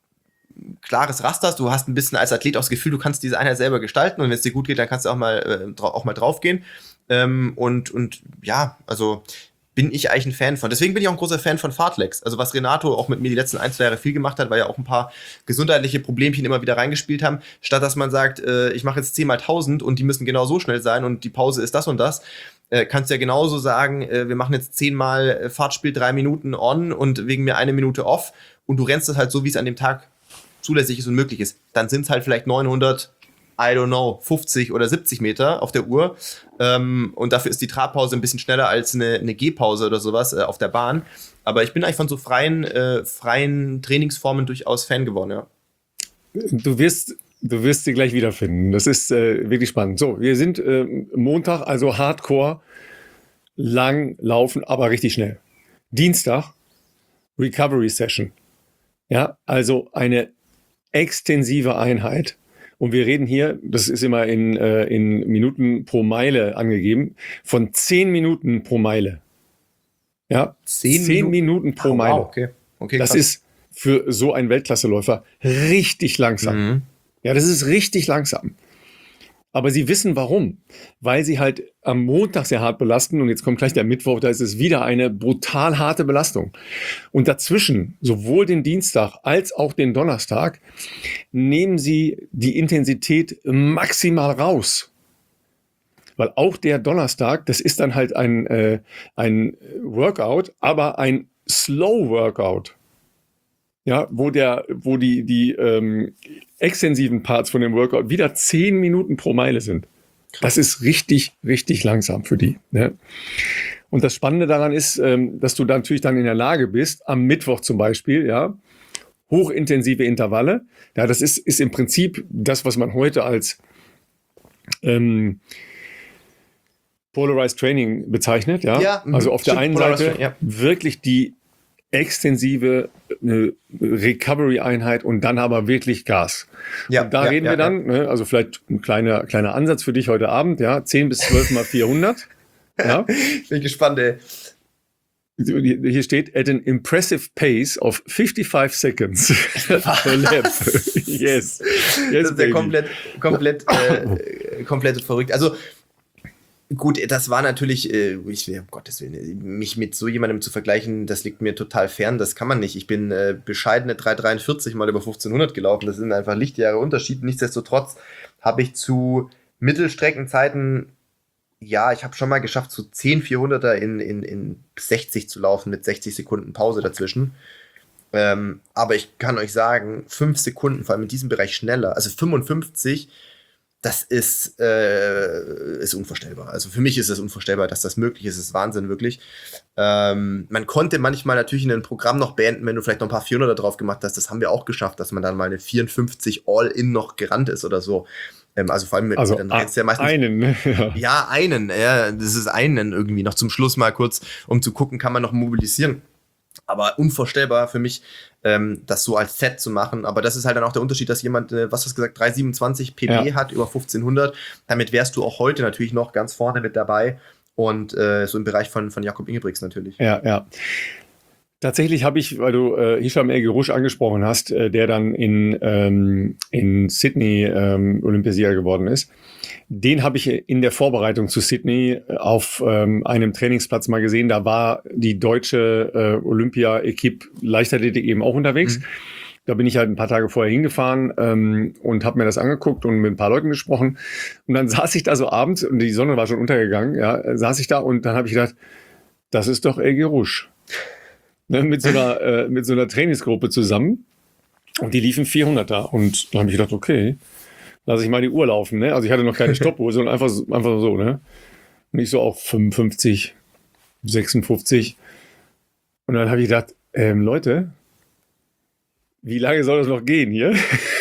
[SPEAKER 2] klares Raster hast, du hast ein bisschen als Athlet auch das Gefühl, du kannst diese Einheit selber gestalten und wenn es dir gut geht, dann kannst du auch mal, äh, dra- auch mal draufgehen. Ähm, und, und ja, also bin ich eigentlich ein Fan von. Deswegen bin ich auch ein großer Fan von Fartlex. Also was Renato auch mit mir die letzten ein, zwei Jahre viel gemacht hat, weil ja auch ein paar gesundheitliche Problemchen immer wieder reingespielt haben. Statt dass man sagt, äh, ich mache jetzt zehn mal tausend und die müssen genau so schnell sein und die Pause ist das und das, äh, kannst du ja genauso sagen, äh, wir machen jetzt zehn mal Fahrtspiel drei Minuten on und wegen mir eine Minute off und du rennst das halt so, wie es an dem Tag zulässig ist und möglich ist. Dann sind es halt vielleicht neunhundert, I don't know, fünfzig oder siebzig Meter auf der Uhr. Ähm, und dafür ist die Trabpause ein bisschen schneller als eine, eine Gehpause oder sowas äh, auf der Bahn. Aber ich bin eigentlich von so freien, äh, freien Trainingsformen durchaus Fan geworden, ja.
[SPEAKER 1] Du wirst Du wirst sie gleich wiederfinden. Das ist äh, wirklich spannend. So, wir sind äh, Montag, also Hardcore, lang laufen, aber richtig schnell. Dienstag, Recovery Session. Ja, also eine extensive Einheit. Und wir reden hier, das ist immer in, äh, in Minuten pro Meile angegeben, von zehn Minuten pro Meile. Ja,
[SPEAKER 2] Zehn
[SPEAKER 1] zehn Minuten pro
[SPEAKER 2] Oh,
[SPEAKER 1] Meile.
[SPEAKER 2] wow, okay. Okay,
[SPEAKER 1] Das
[SPEAKER 2] krass.
[SPEAKER 1] ist für so einen Weltklasseläufer richtig langsam.
[SPEAKER 2] Mhm.
[SPEAKER 1] Ja, das ist richtig langsam. Aber sie wissen warum. Weil sie halt am Montag sehr hart belasten und jetzt kommt gleich der Mittwoch, da ist es wieder eine brutal harte Belastung. Und dazwischen, sowohl den Dienstag als auch den Donnerstag, nehmen sie die Intensität maximal raus. Weil auch der Donnerstag, das ist dann halt ein, äh, ein Workout, aber ein Slow Workout. Ja, wo der, wo die, die ähm, extensiven Parts von dem Workout wieder zehn Minuten pro Meile sind. Das ist richtig, richtig langsam für die. Ne? Und das Spannende daran ist, ähm, dass du dann natürlich dann in der Lage bist, am Mittwoch zum Beispiel, ja, hochintensive Intervalle. Ja, das ist, ist im Prinzip das, was man heute als ähm, Polarized Training bezeichnet. Ja,
[SPEAKER 2] Ja, mhm.
[SPEAKER 1] also auf der
[SPEAKER 2] Stimmt,
[SPEAKER 1] einen
[SPEAKER 2] Polarized
[SPEAKER 1] Seite
[SPEAKER 2] Training, ja.
[SPEAKER 1] wirklich die extensive äh, Recovery-Einheit und dann aber wirklich Gas.
[SPEAKER 2] Ja,
[SPEAKER 1] und da
[SPEAKER 2] ja,
[SPEAKER 1] reden
[SPEAKER 2] ja,
[SPEAKER 1] wir dann, ne, also vielleicht ein kleiner, kleiner Ansatz für dich heute Abend, ja, zehn bis zwölf mal vierhundert. Ja.
[SPEAKER 2] Bin gespannt, ey.
[SPEAKER 1] Hier steht, at an impressive pace of fifty-five seconds per lap. Yes. Yes,
[SPEAKER 2] Das ist ja
[SPEAKER 1] baby.
[SPEAKER 2] komplett, komplett, äh, komplett verrückt. Also, gut, das war natürlich, äh, ich will, um Gottes Willen, mich mit so jemandem zu vergleichen, das liegt mir total fern, das kann man nicht. Ich bin äh, bescheidene drei dreiundvierzig mal über fünfzehnhundert gelaufen, das sind einfach Lichtjahre Unterschied. Nichtsdestotrotz habe ich zu Mittelstreckenzeiten, ja, ich habe schon mal geschafft, so zehn vierhunderter in, in, in sechzig zu laufen, mit sechzig Sekunden Pause dazwischen. Ähm, aber ich kann euch sagen, fünf Sekunden, vor allem in diesem Bereich schneller, also fünfundfünfzig, das ist, äh, ist unvorstellbar. Also für mich ist es unvorstellbar, dass das möglich ist. Das ist Wahnsinn, wirklich. Ähm, man konnte manchmal natürlich in ein Programm noch beenden, wenn du vielleicht noch ein paar vierhunderter drauf gemacht hast. Das haben wir auch geschafft, dass man dann mal eine vierundfünfzig All-In noch gerannt ist oder so. Ähm, also vor allem mit,
[SPEAKER 1] Also
[SPEAKER 2] dann rennst du ja meistens
[SPEAKER 1] einen, ne? Ja.
[SPEAKER 2] ja, einen, ja, das ist einen irgendwie noch zum Schluss mal kurz, um zu gucken, kann man noch mobilisieren. Aber unvorstellbar für mich, ähm, das so als Set zu machen. Aber das ist halt dann auch der Unterschied, dass jemand, äh, was hast du gesagt, drei siebenundzwanzig P B
[SPEAKER 1] Ja.
[SPEAKER 2] hat, über fünfzehnhundert. Damit wärst du auch heute natürlich noch ganz vorne mit dabei. Und äh, so im Bereich von, von Jakob Ingebrigtsen natürlich.
[SPEAKER 1] Ja, ja. Tatsächlich habe ich, weil du äh, Hisham El Gerouche angesprochen hast, äh, der dann in, ähm, in Sydney ähm, Olympiasieger geworden ist, den habe ich in der Vorbereitung zu Sydney auf ähm, einem Trainingsplatz mal gesehen. Da war die deutsche äh, Olympia-Equipe Leichtathletik eben auch unterwegs.
[SPEAKER 2] Mhm.
[SPEAKER 1] Da bin ich halt ein paar Tage vorher hingefahren ähm, und habe mir das angeguckt und mit ein paar Leuten gesprochen. Und dann saß ich da so abends, und die Sonne war schon untergegangen, ja, saß ich da und dann habe ich gedacht, das ist doch El Gerouche. Ne, mit so einer, äh, mit so einer Trainingsgruppe zusammen. Und die liefen vierhunderter. Und dann habe ich gedacht, okay, lasse ich mal die Uhr laufen. Ne? Also ich hatte noch keine Stoppuhr, sondern einfach, so- einfach so. Ne? Und ich so auf fünfundfünfzig, sechsundfünfzig. Und dann habe ich gedacht, ähm, Leute, wie lange soll das noch gehen hier?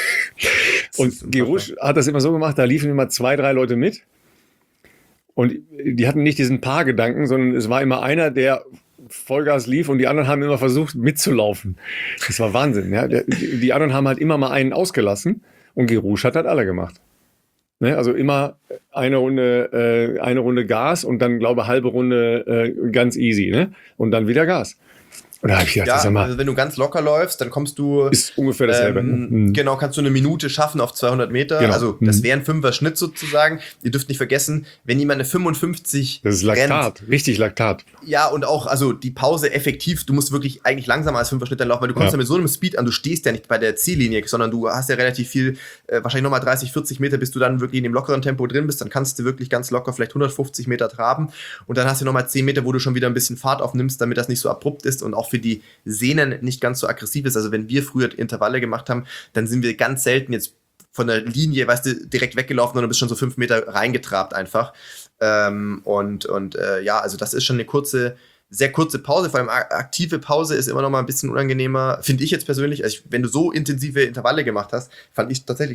[SPEAKER 1] Und
[SPEAKER 2] ist unfassbar.
[SPEAKER 1] Gerouche hat das immer so gemacht, da liefen immer zwei, drei Leute mit. Und die hatten nicht diesen Paargedanken, sondern es war immer einer, der Vollgas lief und die anderen haben immer versucht mitzulaufen. Das war Wahnsinn. Ja? Der, die, die anderen haben halt immer mal einen ausgelassen und Gerouche hat halt alle gemacht. Ne? Also immer eine Runde, äh, eine Runde Gas und dann, glaube ich, halbe Runde äh, ganz easy. Ne? Und dann wieder Gas. Und da habe ich gedacht, das
[SPEAKER 2] Ja,
[SPEAKER 1] ist, mal,
[SPEAKER 2] also wenn du ganz locker läufst, dann kommst du.
[SPEAKER 1] ist ungefähr dasselbe.
[SPEAKER 2] Ähm,
[SPEAKER 1] ne? Mhm.
[SPEAKER 2] Genau, kannst du eine Minute schaffen auf zweihundert Meter.
[SPEAKER 1] Genau.
[SPEAKER 2] Also das
[SPEAKER 1] Mhm.
[SPEAKER 2] wäre ein Fünfer-Schnitt sozusagen. Ihr dürft nicht vergessen, wenn jemand eine fünfundfünfzig
[SPEAKER 1] Das ist
[SPEAKER 2] rennt,
[SPEAKER 1] Laktat, richtig Laktat.
[SPEAKER 2] ja, und auch, also die Pause effektiv, du musst wirklich eigentlich langsamer als Fünfer-Schnitt dann laufen, weil du kommst
[SPEAKER 1] Ja.
[SPEAKER 2] ja mit so einem Speed an, du stehst ja nicht bei der Ziellinie, sondern du hast ja relativ viel, äh, wahrscheinlich nochmal dreißig, vierzig Meter, bis du dann wirklich in dem lockeren Tempo drin bist, dann kannst du wirklich ganz locker vielleicht hundertfünfzig Meter traben und dann hast du nochmal zehn Meter, wo du schon wieder ein bisschen Fahrt aufnimmst, damit das nicht so abrupt ist und auch für die Sehnen nicht ganz so aggressiv ist. Also wenn wir früher Intervalle gemacht haben, dann sind wir ganz selten jetzt von der Linie, weißt du, direkt weggelaufen, sondern bist schon so fünf Meter reingetrabt einfach. Ähm, und und äh, ja, also das ist schon eine kurze, sehr kurze Pause, vor allem a- aktive Pause ist immer noch mal ein bisschen unangenehmer, finde ich jetzt persönlich. Also ich, wenn du so intensive Intervalle gemacht hast, fand ich tatsächlich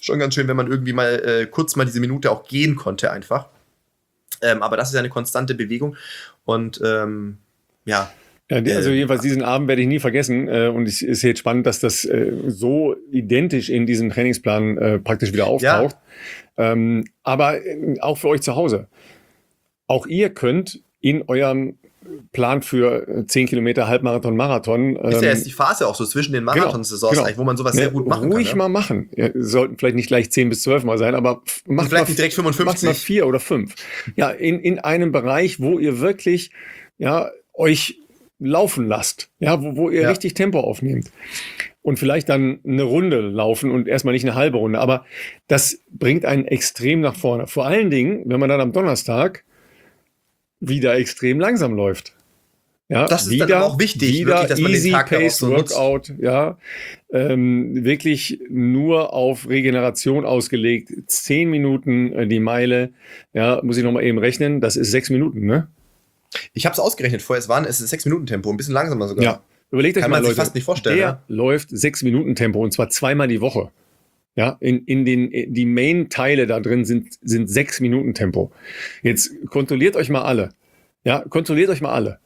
[SPEAKER 2] schon ganz schön, wenn man irgendwie mal äh, kurz mal diese Minute auch gehen konnte einfach. Ähm, aber das ist ja eine konstante Bewegung und ähm, ja.
[SPEAKER 1] Ja, also jedenfalls diesen Abend werde ich nie vergessen äh, und es ist jetzt spannend, dass das äh, so identisch in diesem Trainingsplan äh, praktisch wieder auftaucht. Ja. Ähm, aber äh, auch für euch zu Hause. Auch ihr könnt in eurem Plan für zehn Kilometer, Halbmarathon, Marathon.
[SPEAKER 2] Ähm, ist ja jetzt die Phase auch so zwischen den Marathonsaisons, genau, genau. wo man sowas ja, sehr gut machen
[SPEAKER 1] ruhig
[SPEAKER 2] kann.
[SPEAKER 1] Ruhig mal machen. Ja, sollten vielleicht nicht gleich zehn bis zwölf Mal sein, aber macht
[SPEAKER 2] vielleicht
[SPEAKER 1] mal,
[SPEAKER 2] nicht direkt fünfundfünfzig.
[SPEAKER 1] Macht mal vier oder fünf. Ja, in, in einem Bereich, wo ihr wirklich ja, euch laufen lasst, ja, wo, wo ihr ja. richtig Tempo aufnehmt. Und vielleicht dann eine Runde laufen und erstmal nicht eine halbe Runde. Aber das bringt einen extrem nach vorne. Vor allen Dingen, wenn man dann am Donnerstag wieder extrem langsam läuft. Ja,
[SPEAKER 2] das ist
[SPEAKER 1] wieder,
[SPEAKER 2] dann auch wichtig,
[SPEAKER 1] wieder
[SPEAKER 2] wirklich, dass man
[SPEAKER 1] easy
[SPEAKER 2] den Tag
[SPEAKER 1] paced
[SPEAKER 2] so
[SPEAKER 1] Workout, ja, ähm, wirklich nur auf Regeneration ausgelegt. Zehn Minuten äh, die Meile, ja, muss ich noch mal eben rechnen. Das ist sechs Minuten, ne?
[SPEAKER 2] Ich habe es ausgerechnet vorher. Es waren es ist sechs Minuten Tempo, ein bisschen langsamer sogar.
[SPEAKER 1] Ja, überlegt euch
[SPEAKER 2] Kann
[SPEAKER 1] mal,
[SPEAKER 2] man sich
[SPEAKER 1] Leute,
[SPEAKER 2] fast nicht vorstellen.
[SPEAKER 1] Der
[SPEAKER 2] ja?
[SPEAKER 1] läuft sechs Minuten Tempo und zwar zweimal die Woche. Ja, in, in den, die Main-Teile da drin sind, sind sechs Minuten Tempo. Jetzt kontrolliert euch mal alle. Ja, kontrolliert euch mal alle.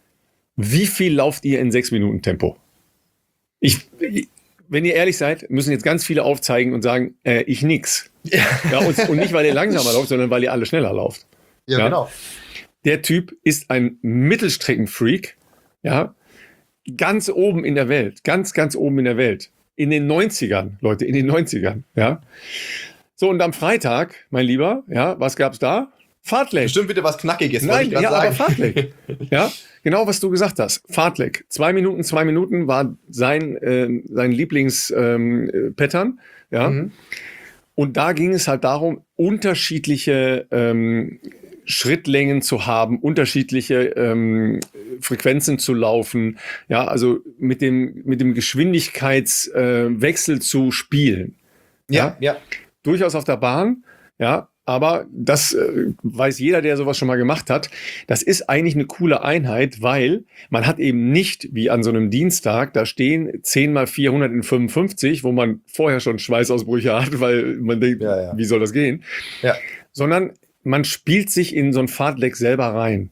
[SPEAKER 1] Wie viel lauft ihr in sechs Minuten Tempo? Ich, ich, wenn ihr ehrlich seid, müssen jetzt ganz viele aufzeigen und sagen, äh, ich nix. Ja. Ja, und, und nicht, weil ihr langsamer lauft, sondern weil ihr alle schneller lauft.
[SPEAKER 2] Ja, ja, genau.
[SPEAKER 1] Der Typ ist ein Mittelstreckenfreak. Ja, ganz oben in der Welt. Ganz, ganz oben in der Welt. In den neunzigern, Leute, in den neunzigern, ja. So, und am Freitag, mein Lieber, ja, was gab's da? Fartlek.
[SPEAKER 2] Bestimmt wieder was Knackiges.
[SPEAKER 1] Nein, ja, sagen. aber Fartlek. Ja, genau, was du gesagt hast. Fartlek. Zwei Minuten, zwei Minuten war sein, äh, sein Lieblings-Pattern, ähm, ja. Mhm. Und da ging es halt darum, unterschiedliche ähm, Schrittlängen zu haben, unterschiedliche ähm, Frequenzen zu laufen, ja, also mit dem, mit dem Geschwindigkeitswechsel äh, zu spielen.
[SPEAKER 2] Ja, ja, ja.
[SPEAKER 1] Durchaus auf der Bahn, ja, aber das äh, weiß jeder, der sowas schon mal gemacht hat. Das ist eigentlich eine coole Einheit, weil man hat eben nicht, wie an so einem Dienstag, da stehen zehn mal vierhundertfünfundfünfzig, wo man vorher schon Schweißausbrüche hat, weil man denkt, ja, ja. wie soll das gehen?
[SPEAKER 2] Ja.
[SPEAKER 1] Sondern man spielt sich in so ein Fartlek selber rein.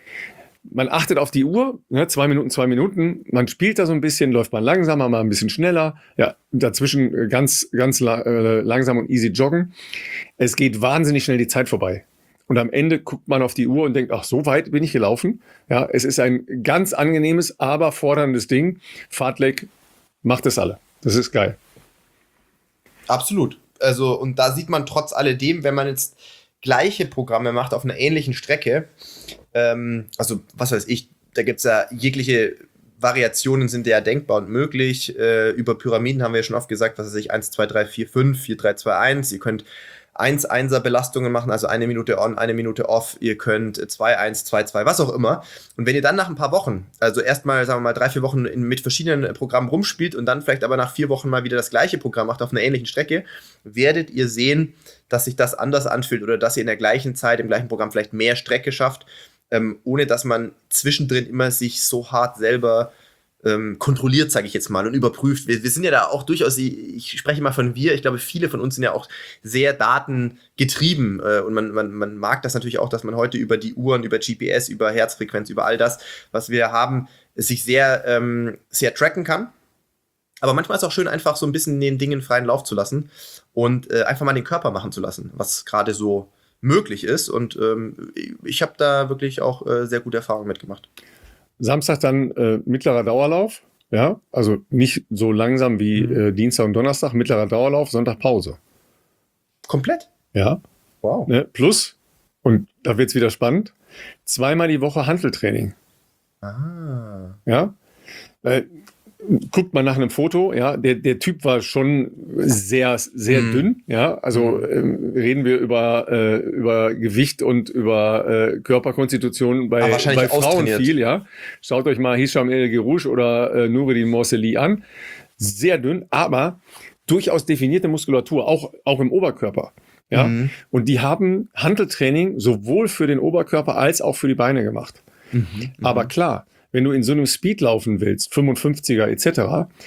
[SPEAKER 1] Man achtet auf die Uhr, ne, zwei Minuten, zwei Minuten. Man spielt da so ein bisschen, läuft mal langsamer, mal ein bisschen schneller. Ja, dazwischen ganz, ganz la- äh, langsam und easy joggen. Es geht wahnsinnig schnell die Zeit vorbei. Und am Ende guckt man auf die Uhr und denkt, ach, so weit bin ich gelaufen. Ja, es ist ein ganz angenehmes, aber forderndes Ding. Fartlek macht es alle. Das ist geil.
[SPEAKER 2] Absolut. Also, und da sieht man trotz alledem, wenn man jetzt gleiche Programme macht auf einer ähnlichen Strecke, ähm, also was weiß ich, da gibt es ja jegliche Variationen sind ja denkbar und möglich. Äh, über Pyramiden haben wir ja schon oft gesagt, was weiß ich, eins, zwei, drei, vier, fünf, vier, drei, zwei, eins. Ihr könnt eins Einser Belastungen machen, also eine Minute on, eine Minute off. Ihr könnt zwei eins, zwei zwei, was auch immer. Und wenn ihr dann nach ein paar Wochen, also erstmal, sagen wir mal, drei, vier Wochen in, mit verschiedenen Programmen rumspielt und dann vielleicht aber nach vier Wochen mal wieder das gleiche Programm macht auf einer ähnlichen Strecke, werdet ihr sehen, dass sich das anders anfühlt oder dass ihr in der gleichen Zeit, im gleichen Programm vielleicht mehr Strecke schafft, ähm, ohne dass man zwischendrin immer sich so hart selber ähm, kontrolliert, sage ich jetzt mal, und überprüft. Wir, wir sind ja da auch durchaus, ich spreche mal von wir, ich glaube, viele von uns sind ja auch sehr datengetrieben äh, und man, man, man mag das natürlich auch, dass man heute über die Uhren, über G P S, über Herzfrequenz, über all das, was wir haben, sich sehr, ähm, sehr tracken kann. Aber manchmal ist es auch schön, einfach so ein bisschen den Dingen freien Lauf zu lassen und äh, einfach mal den Körper machen zu lassen, was gerade so möglich ist. Und ähm, ich habe da wirklich auch äh, sehr gute Erfahrungen mitgemacht.
[SPEAKER 1] Samstag dann äh, mittlerer Dauerlauf, ja, also nicht so langsam wie mhm. äh, Dienstag und Donnerstag, mittlerer Dauerlauf, Sonntag Pause.
[SPEAKER 2] Komplett?
[SPEAKER 1] Ja.
[SPEAKER 2] Wow.
[SPEAKER 1] Ne, plus, und da wird es wieder spannend, zweimal die Woche Hanteltraining.
[SPEAKER 2] Ah.
[SPEAKER 1] Ja. Äh, guckt mal nach einem Foto, ja, der, der Typ war schon sehr, sehr mm. dünn, ja, also mm. ähm, reden wir über, äh, über Gewicht und über äh, Körperkonstitution bei, bei Frauen viel, ja. Schaut euch mal Hisham El Gerouche oder äh, Noureddin Morseli an. Sehr dünn, aber durchaus definierte Muskulatur, auch, auch im Oberkörper. Ja, mm. und die haben Hanteltraining sowohl für den Oberkörper als auch für die Beine gemacht. Mm-hmm. Aber klar, wenn du in so einem Speed laufen willst, fünfundfünfziger et cetera,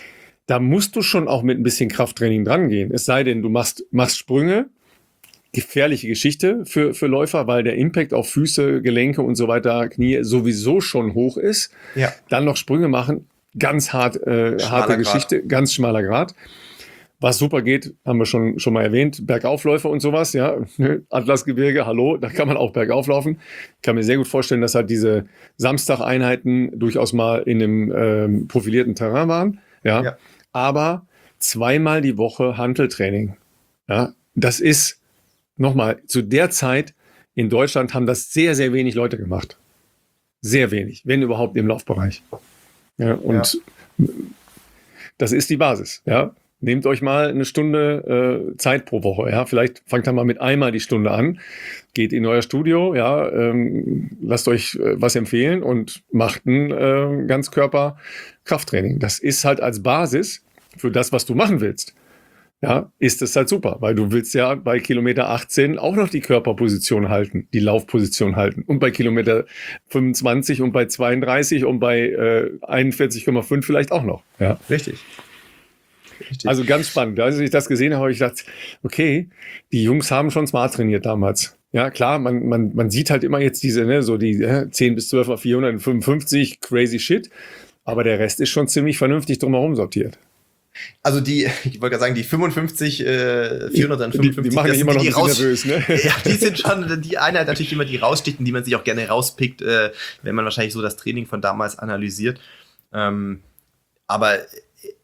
[SPEAKER 1] da musst du schon auch mit ein bisschen Krafttraining dran gehen. Es sei denn, du machst, machst Sprünge, gefährliche Geschichte für, für Läufer, weil der Impact auf Füße, Gelenke und so weiter, Knie sowieso schon hoch ist.
[SPEAKER 2] Ja.
[SPEAKER 1] Dann noch Sprünge machen, ganz hart, äh, harte Geschichte,
[SPEAKER 2] Grad.
[SPEAKER 1] Ganz schmaler Grad. Was super geht, haben wir schon, schon mal erwähnt, Bergaufläufe und sowas, ja, Atlasgebirge, hallo, da kann man auch bergauf laufen. Ich kann mir sehr gut vorstellen, dass halt diese Samstageinheiten durchaus mal in einem ähm, profilierten Terrain waren, ja,
[SPEAKER 2] Ja.
[SPEAKER 1] aber zweimal die Woche Hanteltraining, ja, das ist, nochmal, zu der Zeit in Deutschland haben das sehr, sehr wenig Leute gemacht. Sehr wenig, wenn überhaupt im Laufbereich. Ja, und ja. Das ist die Basis, ja. Nehmt euch mal eine Stunde äh, Zeit pro Woche, ja. Vielleicht fangt dann mal mit einmal die Stunde an, geht in euer Studio, ja, ähm, lasst euch äh, was empfehlen und macht ein äh, Ganzkörper-Krafttraining. Das ist halt als Basis für das, was du machen willst. Ja, ist es halt super, weil du willst ja bei Kilometer achtzehn auch noch die Körperposition halten, die Laufposition halten und bei Kilometer fünfundzwanzig und bei zweiunddreißig und bei äh, einundvierzig Komma fünf vielleicht auch noch. Ja.
[SPEAKER 2] Richtig. Richtig.
[SPEAKER 1] Also ganz spannend. Als ich das gesehen habe, habe ich gedacht, okay, die Jungs haben schon smart trainiert damals. Ja, klar, man, man, man sieht halt immer jetzt diese, ne, so die äh, zehn bis zwölf auf vierhundertfünfundfünfzig, crazy shit, aber der Rest ist schon ziemlich vernünftig drumherum sortiert.
[SPEAKER 2] Also die, ich wollte gerade sagen, die fünfundfünfzig, äh, vierhundertfünfundfünfzig,
[SPEAKER 1] die, die machen ja immer noch ein bisschen nervös, ne?
[SPEAKER 2] Ja, die sind schon die Einheit natürlich immer, die raussticht und die man sich auch gerne rauspickt, äh, wenn man wahrscheinlich so das Training von damals analysiert. Ähm, aber äh,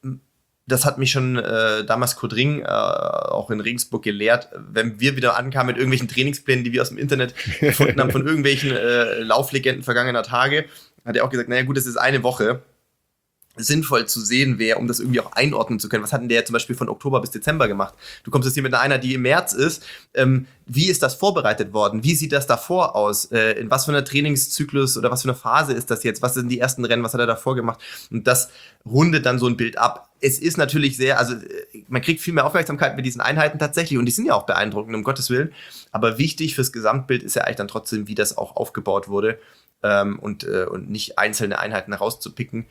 [SPEAKER 2] das hat mich schon äh, damals Kurt Ring äh, auch in Regensburg gelehrt, wenn wir wieder ankamen mit irgendwelchen Trainingsplänen, die wir aus dem Internet gefunden haben, von irgendwelchen äh, Lauflegenden vergangener Tage, hat er auch gesagt, naja gut, das ist eine Woche. Sinnvoll zu sehen wäre, um das irgendwie auch einordnen zu können. Was hat denn der zum Beispiel von Oktober bis Dezember gemacht? Du kommst jetzt hier mit einer, die im März ist. Ähm, wie ist das vorbereitet worden? Wie sieht das davor aus? Äh, in was für einer Trainingszyklus oder was für eine Phase ist das jetzt? Was sind die ersten Rennen? Was hat er davor gemacht? Und das rundet dann so ein Bild ab. Es ist natürlich sehr, also man kriegt viel mehr Aufmerksamkeit mit diesen Einheiten tatsächlich und die sind ja auch beeindruckend, um Gottes Willen. Aber wichtig fürs Gesamtbild ist ja eigentlich dann trotzdem, wie das auch aufgebaut wurde ähm, und, äh, und nicht einzelne Einheiten herauszupicken.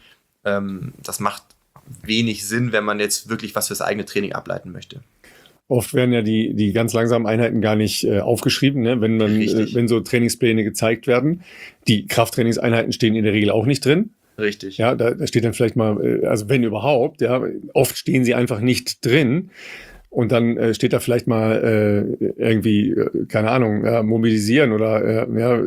[SPEAKER 2] Das macht wenig Sinn, wenn man jetzt wirklich was fürs eigene Training ableiten möchte.
[SPEAKER 1] Oft werden ja die, die ganz langsamen Einheiten gar nicht äh, aufgeschrieben, ne? wenn, man, äh, wenn so Trainingspläne gezeigt werden. Die Krafttrainingseinheiten stehen in der Regel auch nicht drin.
[SPEAKER 2] Richtig.
[SPEAKER 1] Ja, da, da steht dann vielleicht mal, äh, also wenn überhaupt, ja, oft stehen sie einfach nicht drin. Und dann äh, steht da vielleicht mal äh, irgendwie, äh, keine Ahnung, ja, mobilisieren oder äh, ja,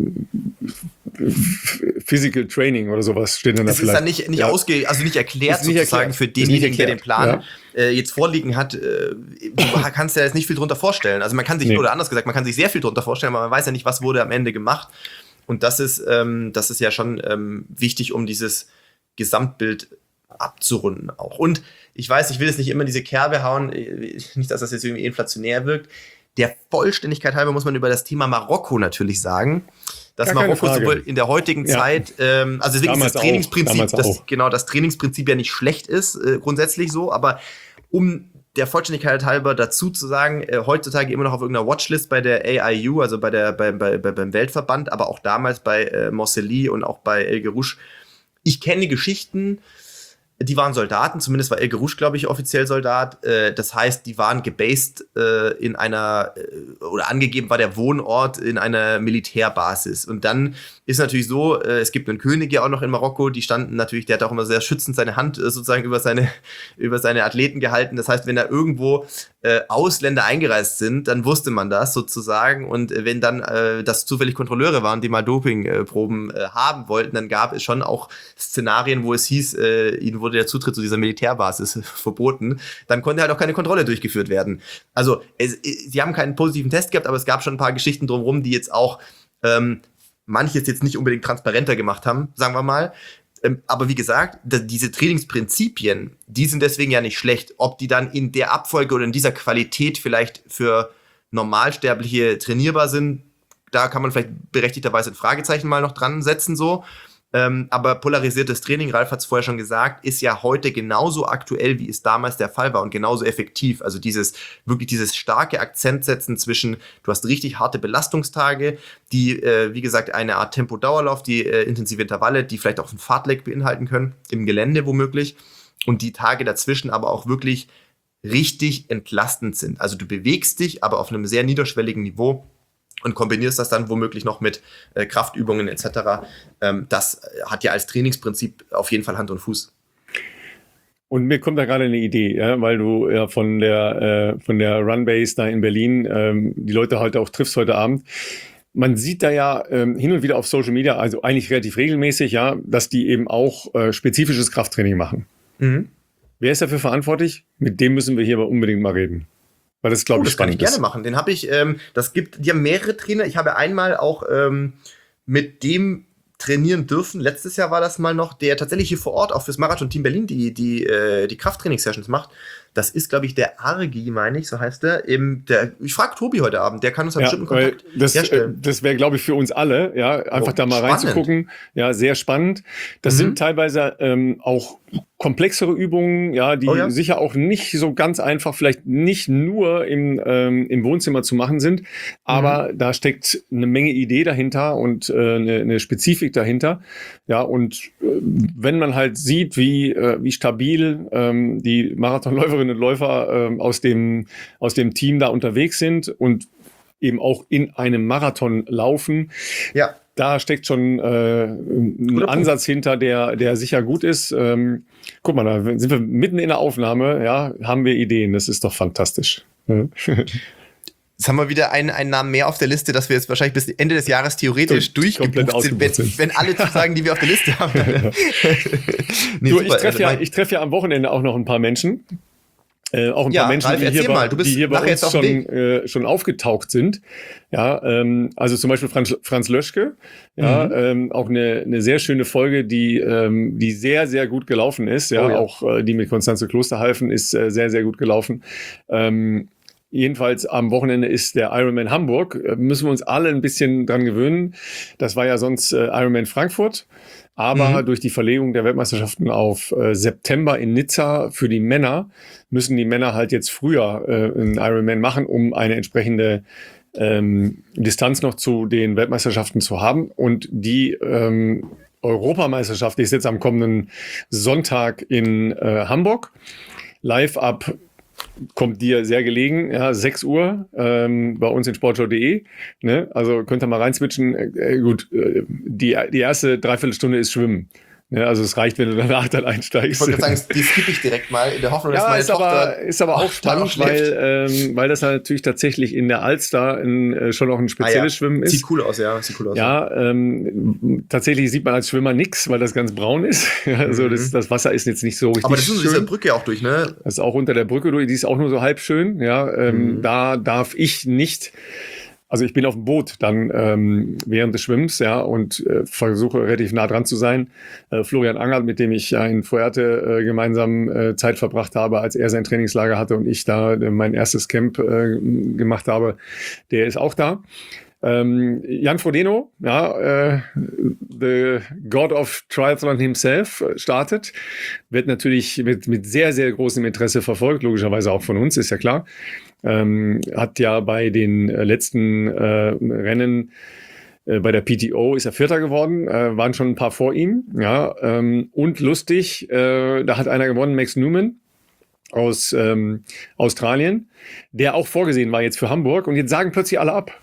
[SPEAKER 1] Physical Training oder sowas steht dann da
[SPEAKER 2] es
[SPEAKER 1] vielleicht.
[SPEAKER 2] Es ist dann nicht, nicht,
[SPEAKER 1] ja.
[SPEAKER 2] ausge, also nicht erklärt
[SPEAKER 1] nicht
[SPEAKER 2] sozusagen
[SPEAKER 1] erklärt.
[SPEAKER 2] für denjenigen, der den Plan
[SPEAKER 1] ja.
[SPEAKER 2] äh, jetzt vorliegen hat. Äh, du kannst ja jetzt nicht viel drunter vorstellen. Also man kann sich, nee. oder anders gesagt, man kann sich sehr viel drunter vorstellen, aber man weiß ja nicht, was wurde am Ende gemacht. Und das ist, ähm, das ist ja schon ähm, wichtig, um dieses Gesamtbild abzurunden auch. Und ich weiß, ich will jetzt nicht immer in diese Kerbe hauen, nicht, dass das jetzt irgendwie inflationär wirkt. Der Vollständigkeit halber muss man über das Thema Marokko natürlich sagen, dass
[SPEAKER 1] Gar
[SPEAKER 2] Marokko sowohl in der heutigen ja. Zeit, ähm, also wirklich das Trainingsprinzip, das, genau, das Trainingsprinzip ja nicht schlecht ist, äh, grundsätzlich so, aber um der Vollständigkeit halber dazu zu sagen, äh, heutzutage immer noch auf irgendeiner Watchlist bei der A I U, also bei der, bei, bei, bei, beim Weltverband, aber auch damals bei äh, Mosseli und auch bei El Gerouche. Ich kenne Geschichten, die waren Soldaten, zumindest war El Gerouche, glaube ich, offiziell Soldat. Äh, das heißt, die waren gebased äh, in einer, äh, oder angegeben war der Wohnort in einer Militärbasis. Und dann ist natürlich so, äh, es gibt einen König ja auch noch in Marokko, die standen natürlich, der hat auch immer sehr schützend seine Hand äh, sozusagen über seine, über seine Athleten gehalten. Das heißt, wenn da irgendwo äh, Ausländer eingereist sind, dann wusste man das sozusagen. Und äh, wenn dann äh, das zufällig Kontrolleure waren, die mal Dopingproben äh, haben wollten, dann gab es schon auch Szenarien, wo es hieß, äh, ihnen wurde der Zutritt zu dieser Militärbasis verboten. Dann konnte halt auch keine Kontrolle durchgeführt werden. Also es, sie haben keinen positiven Test gehabt, aber es gab schon ein paar Geschichten drumherum, die jetzt auch ähm, manches jetzt nicht unbedingt transparenter gemacht haben, sagen wir mal. Ähm, aber wie gesagt, da, diese Trainingsprinzipien, die sind deswegen ja nicht schlecht. Ob die dann in der Abfolge oder in dieser Qualität vielleicht für Normalsterbliche trainierbar sind, da kann man vielleicht berechtigterweise ein Fragezeichen mal noch dran setzen, so. Ähm, aber polarisiertes Training, Ralf hat es vorher schon gesagt, ist ja heute genauso aktuell, wie es damals der Fall war und genauso effektiv. Also dieses, wirklich dieses starke Akzentsetzen zwischen, du hast richtig harte Belastungstage, die, äh, wie gesagt, eine Art Tempo-Dauerlauf, die äh, intensive Intervalle, die vielleicht auch ein Fahrtleck beinhalten können, im Gelände womöglich. und die Tage dazwischen aber auch wirklich richtig entlastend sind. Also du bewegst dich, aber auf einem sehr niederschwelligen Niveau und kombinierst das dann womöglich noch mit äh, Kraftübungen et cetera. Ähm, das hat ja als Trainingsprinzip auf jeden Fall Hand und Fuß.
[SPEAKER 1] Und mir kommt da gerade eine Idee, ja, weil du ja von der, äh, von der Runbase da in Berlin ähm, die Leute heute auch triffst heute Abend. Man sieht da ja ähm, hin und wieder auf Social Media, also eigentlich relativ regelmäßig, ja, dass die eben auch äh, spezifisches Krafttraining machen. Mhm. Wer ist dafür verantwortlich? Mit dem müssen wir hier aber unbedingt mal reden. Weil das, glaube
[SPEAKER 2] oh,
[SPEAKER 1] ich,
[SPEAKER 2] das kann ich gerne machen. Den habe ich, ähm, das gibt, die haben mehrere Trainer. Ich habe einmal auch ähm, mit dem trainieren dürfen. Letztes Jahr war das mal noch, der tatsächlich hier vor Ort auch fürs Marathon-Team Berlin die, die, äh, die Krafttraining-Sessions macht. Das ist, glaube ich, der Argi, meine ich, so heißt der. Im, der ich frage Tobi heute Abend, der kann uns ja, bestimmt einen Kontakt
[SPEAKER 1] das, herstellen. Das wäre, glaube ich, für uns alle, ja, einfach oh, da mal spannend. reinzugucken. Ja, sehr spannend. Das mhm. sind teilweise ähm, auch komplexere Übungen, ja, die oh ja. sicher auch nicht so ganz einfach, vielleicht nicht nur im, ähm, im Wohnzimmer zu machen sind, aber mhm. da steckt eine Menge Idee dahinter und äh, eine, eine Spezifik dahinter. Ja, und äh, wenn man halt sieht, wie, äh, wie stabil ähm, die Marathonläuferinnen und Läufer äh, aus dem, aus dem Team da unterwegs sind und eben auch in einem Marathon laufen,
[SPEAKER 2] ja.
[SPEAKER 1] da steckt schon äh, ein Ansatz hinter, der, der sicher gut ist. Ähm, guck mal, da sind wir mitten in der Aufnahme, ja, haben wir Ideen. Das ist doch fantastisch.
[SPEAKER 2] Jetzt haben wir wieder einen, einen Namen mehr auf der Liste, dass wir jetzt wahrscheinlich bis Ende des Jahres theoretisch durchgebucht sind, wenn,
[SPEAKER 1] sind.
[SPEAKER 2] wenn alle Zusagen, die wir auf der Liste haben.
[SPEAKER 1] nee, du, ich treffe ja, ich treff ja am Wochenende auch noch ein paar Menschen. Äh, auch ein
[SPEAKER 2] ja,
[SPEAKER 1] paar Menschen,
[SPEAKER 2] Ralf,
[SPEAKER 1] die hier,
[SPEAKER 2] mal, du bist
[SPEAKER 1] die hier bei uns schon, äh, schon aufgetaucht sind. Ja, ähm, also zum Beispiel Franz, Franz Löschke. Ja, mhm. ähm, auch eine, eine sehr schöne Folge, die, ähm, die sehr, sehr gut gelaufen ist. Ja, oh ja. auch äh, die mit Konstanze Klosterhalfen ist äh, sehr, sehr gut gelaufen. Ähm, Jedenfalls am Wochenende ist der Ironman Hamburg. Müssen wir uns alle ein bisschen dran gewöhnen. Das war ja sonst äh, Ironman Frankfurt. Aber mhm. durch die Verlegung der Weltmeisterschaften auf äh, September in Nizza für die Männer müssen die Männer halt jetzt früher äh, einen Ironman machen, um eine entsprechende ähm, Distanz noch zu den Weltmeisterschaften zu haben. Und die ähm, Europameisterschaft ist jetzt am kommenden Sonntag in äh, Hamburg. Live ab kommt dir sehr gelegen, ja, sechs Uhr ähm, bei uns in sportschau punkt de. Ne? Also könnt ihr mal reinswitchen. Äh, gut, äh, die, die erste Dreiviertelstunde ist Schwimmen. Ja, also es reicht, wenn du danach dann einsteigst.
[SPEAKER 2] Ich wollte sagen, die skippe ich direkt mal in der Hoffnung, dass
[SPEAKER 1] ja,
[SPEAKER 2] meine
[SPEAKER 1] ist
[SPEAKER 2] Tochter...
[SPEAKER 1] Aber, ist aber auch spannend, weil, ähm, weil das natürlich tatsächlich in der Alster ein, äh, schon auch ein spezielles ah, ja. Schwimmen ist.
[SPEAKER 2] Sieht cool aus, ja. Sieht cool aus.
[SPEAKER 1] Ja, ähm, tatsächlich sieht man als Schwimmer nichts, weil das ganz braun ist. Also mhm. das, das Wasser ist jetzt nicht so richtig
[SPEAKER 2] aber das ist
[SPEAKER 1] schön.
[SPEAKER 2] diese Brücke auch durch, ne?
[SPEAKER 1] Das ist auch unter der Brücke durch, die ist auch nur so halb schön. Ja, ähm, mhm. Da darf ich nicht... Also ich bin auf dem Boot dann ähm, während des Schwimmens, ja, und äh, versuche relativ nah dran zu sein. Äh, Florian Angert, mit dem ich ja in Fuerte äh, gemeinsam äh, Zeit verbracht habe, als er sein Trainingslager hatte und ich da äh, mein erstes Camp äh, gemacht habe, der ist auch da. Ähm, Jan Frodeno, ja, äh, the God of Triathlon himself, startet. Wird natürlich mit, mit sehr, sehr großem Interesse verfolgt, logischerweise auch von uns, ist ja klar. Ähm, hat ja bei den äh, letzten äh, Rennen äh, bei der P T O ist er Vierter geworden, äh, waren schon ein paar vor ihm. Ja, ähm, und lustig, äh, da hat einer gewonnen, Max Newman aus ähm, Australien, der auch vorgesehen war jetzt für Hamburg. Und jetzt sagen plötzlich alle ab.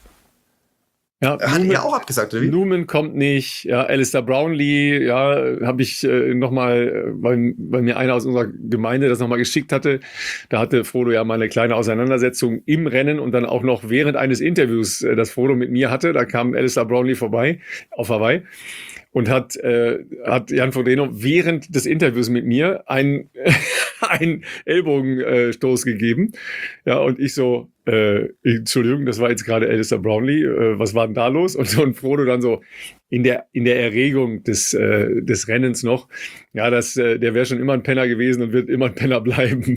[SPEAKER 1] Ja,
[SPEAKER 2] hat Newman, er auch abgesagt, oder wie?
[SPEAKER 1] Newman kommt nicht, ja, Alistair Brownlee, ja, habe ich äh, nochmal, weil, weil mir einer aus unserer Gemeinde das nochmal geschickt hatte, da hatte Frodo ja mal eine kleine Auseinandersetzung im Rennen und dann auch noch während eines Interviews, äh, das Frodo mit mir hatte, da kam Alistair Brownlee vorbei, auf Hawaii, und hat, äh, hat Jan Frodeno während des Interviews mit mir einen, einen Ellbogenstoß äh, gegeben, ja, und ich so, Äh, Entschuldigung, das war jetzt gerade Alistair Brownlee, äh, was war denn da los? Und, und Frodo dann so in der, in der Erregung des, äh, des Rennens noch, ja, das, äh, der wäre schon immer ein Penner gewesen und wird immer ein Penner bleiben.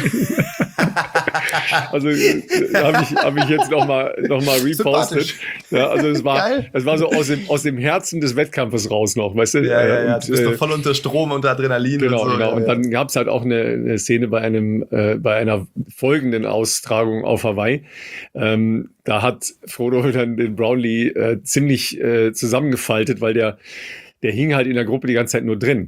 [SPEAKER 1] Also äh, habe ich, hab ich jetzt nochmal noch mal repostet. Ja, also es war, es war so aus dem, aus dem Herzen des Wettkampfes raus noch, weißt du?
[SPEAKER 2] Ja, ja, ja. Und, du bist doch voll unter Strom, unter Adrenalin.
[SPEAKER 1] Genau,
[SPEAKER 2] und so.
[SPEAKER 1] genau.
[SPEAKER 2] Ja,
[SPEAKER 1] und
[SPEAKER 2] ja.
[SPEAKER 1] dann gab es halt auch eine, eine Szene bei einem, äh, bei einer folgenden Austragung auf Hawaii. Ähm, da hat Frodo dann den Brownlee äh, ziemlich äh, zusammengefaltet, weil der, der hing halt in der Gruppe die ganze Zeit nur drin.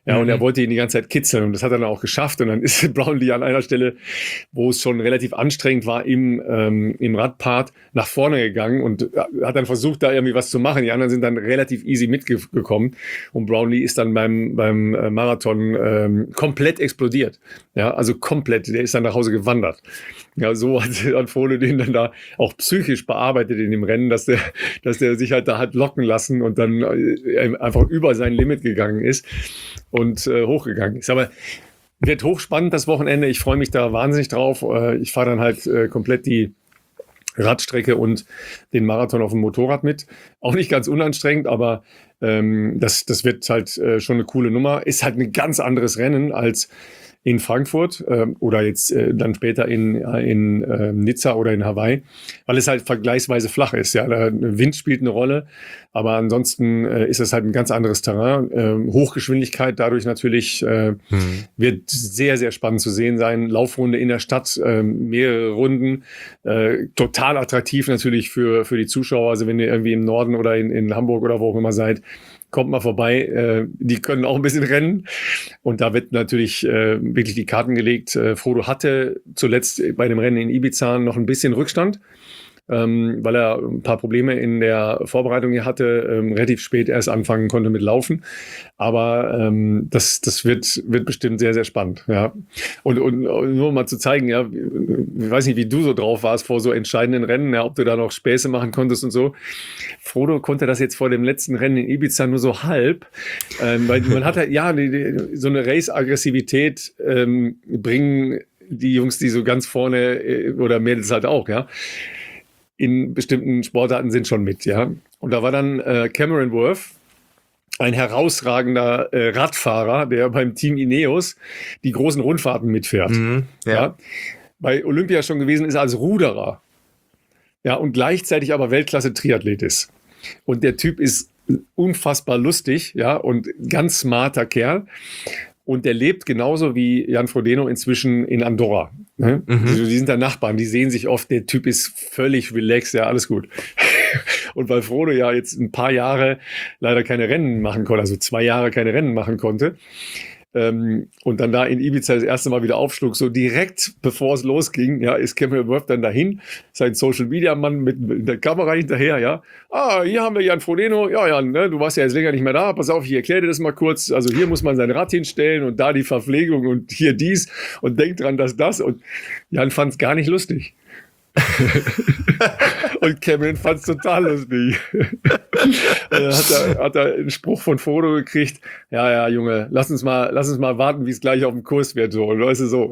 [SPEAKER 1] Ja,
[SPEAKER 2] Mhm.
[SPEAKER 1] und er wollte ihn die ganze Zeit kitzeln und das hat er dann auch geschafft. Und dann ist Brownlee an einer Stelle, wo es schon relativ anstrengend war im, ähm, im Radpart, nach vorne gegangen und hat dann versucht, da irgendwie was zu machen. Die anderen sind dann relativ easy mitgekommen und Brownlee ist dann beim, beim Marathon ähm, komplett explodiert. Ja, also komplett. Der ist dann nach Hause gewandert. Ja, so hat, hat Frodo den dann da auch psychisch bearbeitet in dem Rennen, dass der, dass der sich halt da hat locken lassen und dann äh, einfach über sein Limit gegangen ist und äh, hochgegangen ist. Aber wird hochspannend das Wochenende. Ich freue mich da wahnsinnig drauf. Äh, ich fahre dann halt äh, komplett die Radstrecke und den Marathon auf dem Motorrad mit. Auch nicht ganz unanstrengend, aber ähm, das, das wird halt äh, schon eine coole Nummer. Ist halt ein ganz anderes Rennen als in Frankfurt ähm, oder jetzt äh, dann später in, in äh, Nizza oder in Hawaii, weil es halt vergleichsweise flach ist. Ja, der Wind spielt eine Rolle, aber ansonsten äh, ist es halt ein ganz anderes Terrain. Ähm, Hochgeschwindigkeit dadurch natürlich äh, hm. wird sehr, sehr spannend zu sehen sein. Laufrunde in der Stadt, äh, mehrere Runden, äh, total attraktiv natürlich für, für die Zuschauer. Also wenn ihr irgendwie im Norden oder in, in Hamburg oder wo auch immer seid, kommt mal vorbei. Äh, die können auch ein bisschen rennen. Und da wird natürlich äh, wirklich die Karten gelegt. Äh, Frodo hatte zuletzt bei dem Rennen in Ibiza noch ein bisschen Rückstand, ähm, weil er ein paar Probleme in der Vorbereitung hier hatte, ähm, relativ spät erst anfangen konnte mit Laufen. Aber ähm, das, das wird, wird bestimmt sehr, sehr spannend. Ja. Und, und, und nur mal zu zeigen, ja, ich weiß nicht, wie du so drauf warst vor so entscheidenden Rennen, ja, ob du da noch Späße machen konntest und so. Frodo konnte das jetzt vor dem letzten Rennen in Ibiza nur so halb, ähm, weil man hat halt, ja, die, die, so eine Race-Aggressivität ähm, bringen die Jungs, die so ganz vorne äh, oder Mädels halt auch, ja, in bestimmten Sportarten sind schon mit, ja. Und da war dann äh, Cameron Worth, ein herausragender äh, Radfahrer, der beim Team Ineos die großen Rundfahrten mitfährt. Mhm, ja. Ja. Bei Olympia schon gewesen ist als Ruderer. Ja, und gleichzeitig aber Weltklasse-Triathlet ist. Und der Typ ist unfassbar lustig, ja, und ganz smarter Kerl. Und der lebt genauso wie Jan Frodeno inzwischen in Andorra. Ne? Mhm. Also die sind da Nachbarn, die sehen sich oft, der Typ ist völlig relaxed, ja, alles gut. Und weil Frodo ja jetzt ein paar Jahre leider keine Rennen machen konnte, also zwei Jahre keine Rennen machen konnte, ähm, und dann da in Ibiza das erste Mal wieder aufschlug, so direkt bevor es losging, ja, ist Cameron Worth dann dahin, sein Social-Media-Mann mit, mit der Kamera hinterher, ja. Ah, hier haben wir Jan Frodeno. Ja, Jan, ne, du warst ja jetzt länger nicht mehr da. Pass auf, ich erkläre dir das mal kurz. Also hier muss man sein Rad hinstellen und da die Verpflegung und hier dies und denk dran, dass das. Und Jan fand es gar nicht lustig. Und Cameron fand es total lustig. Dann hat er, hat er einen Spruch von Frodo gekriegt. Ja, ja, Junge, lass uns mal, lass uns mal warten, wie es gleich auf dem Kurs wird. So, und weißt du, so.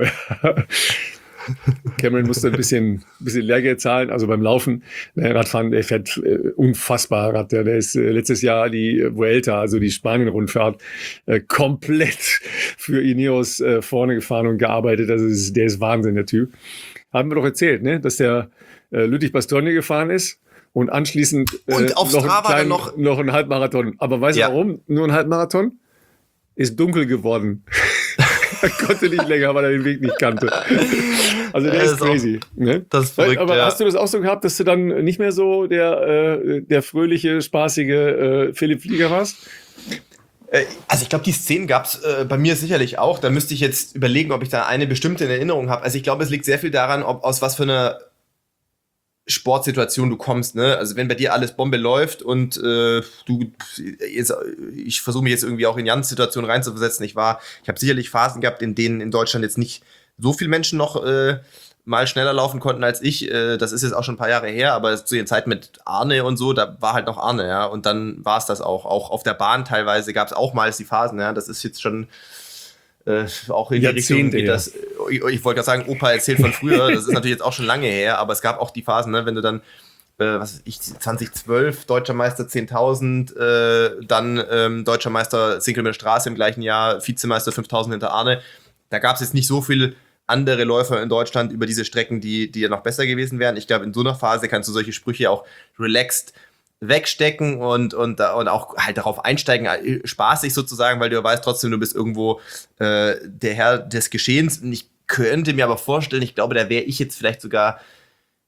[SPEAKER 1] Cameron musste ein bisschen, bisschen Lehrgeld zahlen, also beim Laufen. Der Radfahren, der fährt äh, unfassbar Rad. Der, der ist äh, letztes Jahr die Vuelta, also die Spanien-Rundfahrt, äh, komplett für Ineos äh, vorne gefahren und gearbeitet. Also ist, der ist Wahnsinn, der Typ. Haben wir doch erzählt, ne, dass der äh, Lüttich-Bastogne gefahren ist und anschließend äh,
[SPEAKER 2] und auf
[SPEAKER 1] noch,
[SPEAKER 2] Strava
[SPEAKER 1] einen kleinen,
[SPEAKER 2] noch
[SPEAKER 1] noch einen Halbmarathon. Aber weißt du
[SPEAKER 2] ja.
[SPEAKER 1] warum? Nur ein Halbmarathon? Ist dunkel geworden. Er konnte nicht länger, weil er den Weg nicht kannte. Also der das ist crazy. Auch, ne?
[SPEAKER 2] Das ist verrückt,
[SPEAKER 1] aber
[SPEAKER 2] ja.
[SPEAKER 1] Hast du das auch so gehabt, dass du dann nicht mehr so der, äh, der fröhliche, spaßige äh, Philipp Flieger warst?
[SPEAKER 2] Also ich glaube, die Szenen gab es äh, bei mir sicherlich auch. Da müsste ich jetzt überlegen, ob ich da eine bestimmte in Erinnerung habe. Also ich glaube, es liegt sehr viel daran, ob aus was für einer Sportsituation du kommst. Ne? Also wenn bei dir alles Bombe läuft und äh, du, jetzt, ich versuche mich jetzt irgendwie auch in Jans Situation reinzuversetzen. Ich war, ich habe sicherlich Phasen gehabt, in denen in Deutschland jetzt nicht so viele Menschen noch äh, mal schneller laufen konnten als ich. Äh, das ist jetzt auch schon ein paar Jahre her, aber zu der Zeit mit Arne und so, da war halt noch Arne, ja. Und dann war es das auch. Auch auf der Bahn teilweise gab es auch mal die Phasen, ja. Das ist jetzt schon äh, auch in die Richtung, wie das. Ich, ich wollte gerade sagen, Opa erzählt von früher. Das ist natürlich jetzt auch schon lange her, aber es gab auch die Phasen, ne, wenn du dann äh, was weiß ich, zwanzig zwölf Deutscher Meister zehntausend, äh, dann ähm, Deutscher Meister zehn Kilometer Straße im gleichen Jahr, Vizemeister fünftausend hinter Arne. Da gab es jetzt nicht so viel andere Läufer in Deutschland über diese Strecken, die, die ja noch besser gewesen wären. Ich glaube, in so einer Phase kannst du solche Sprüche auch relaxed wegstecken und, und, und auch halt darauf einsteigen, spaßig sozusagen, weil du weißt trotzdem, du bist irgendwo äh, der Herr des Geschehens. Und ich könnte mir aber vorstellen, ich glaube, da wäre ich jetzt vielleicht sogar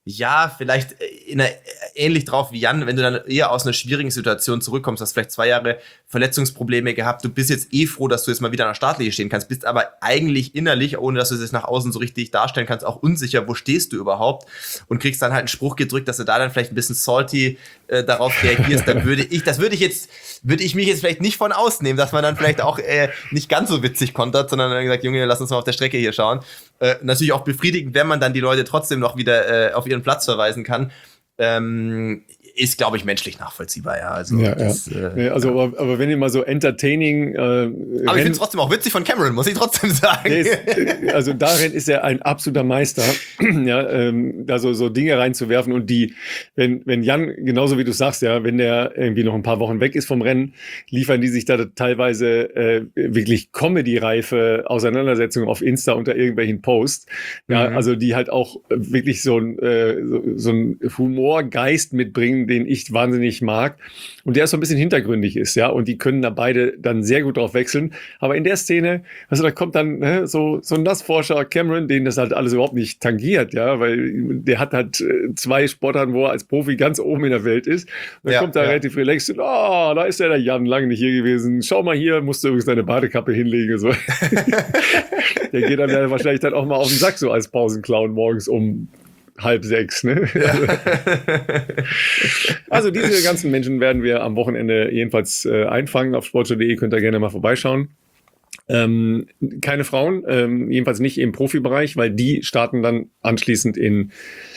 [SPEAKER 2] Ja, vielleicht in einer, ähnlich drauf wie Jan, wenn du dann eher aus einer schwierigen Situation zurückkommst, hast vielleicht zwei Jahre Verletzungsprobleme gehabt, du bist jetzt eh froh, dass du jetzt mal wieder an der Startlinie stehen kannst, bist aber eigentlich innerlich, ohne dass du es jetzt nach außen so richtig darstellen kannst, auch unsicher, wo stehst du überhaupt, und kriegst dann halt einen Spruch gedrückt, dass du da dann vielleicht ein bisschen salty äh, darauf reagierst, dann würde ich, das würde ich jetzt, würde ich mich jetzt vielleicht nicht von ausnehmen, dass man dann vielleicht auch äh, nicht ganz so witzig kontert, sondern dann gesagt, Junge, lass uns mal auf der Strecke hier schauen. Äh, natürlich auch befriedigend, wenn man dann die Leute trotzdem noch wieder äh, auf ihren Platz verweisen kann. Ähm, ist, glaube ich, menschlich nachvollziehbar, ja. Also,
[SPEAKER 1] ja,
[SPEAKER 2] das,
[SPEAKER 1] ja.
[SPEAKER 2] Äh,
[SPEAKER 1] ja also
[SPEAKER 2] ja.
[SPEAKER 1] Aber, aber wenn ihr mal so entertaining äh,
[SPEAKER 2] Aber ich finde es trotzdem auch witzig von Cameron, muss ich trotzdem sagen.
[SPEAKER 1] Ist, also darin ist er ein absoluter Meister, ja, ähm, da so, so Dinge reinzuwerfen, und die, wenn, wenn Jan, genauso wie du sagst, ja, wenn der irgendwie noch ein paar Wochen weg ist vom Rennen, liefern die sich da teilweise äh, wirklich Comedy-reife Auseinandersetzungen auf Insta unter irgendwelchen Posts, ja, mhm. also die halt auch wirklich so ein, äh, so, so ein Humorgeist mitbringen, den ich wahnsinnig mag, und der so ein bisschen hintergründig ist, ja, und die können da beide dann sehr gut drauf wechseln, aber in der Szene, also da kommt dann ne, so, so ein Nassforscher Cameron, den das halt alles überhaupt nicht tangiert, ja, weil der hat halt zwei Sportarten, wo er als Profi ganz oben in der Welt ist, und dann ja, kommt da ja. relativ relaxed, und, oh, da ist ja der Jan, lange nicht hier gewesen, schau mal hier, musst du übrigens deine Badekappe hinlegen, so. Der geht dann ja wahrscheinlich dann auch mal auf den Sack, so als Pausenclown morgens um halb sechs, ne? Ja. Also diese ganzen Menschen werden wir am Wochenende jedenfalls äh, einfangen. Auf sportschau punkt de könnt ihr gerne mal vorbeischauen. Ähm, keine Frauen, ähm, jedenfalls nicht im Profibereich, weil die starten dann anschließend in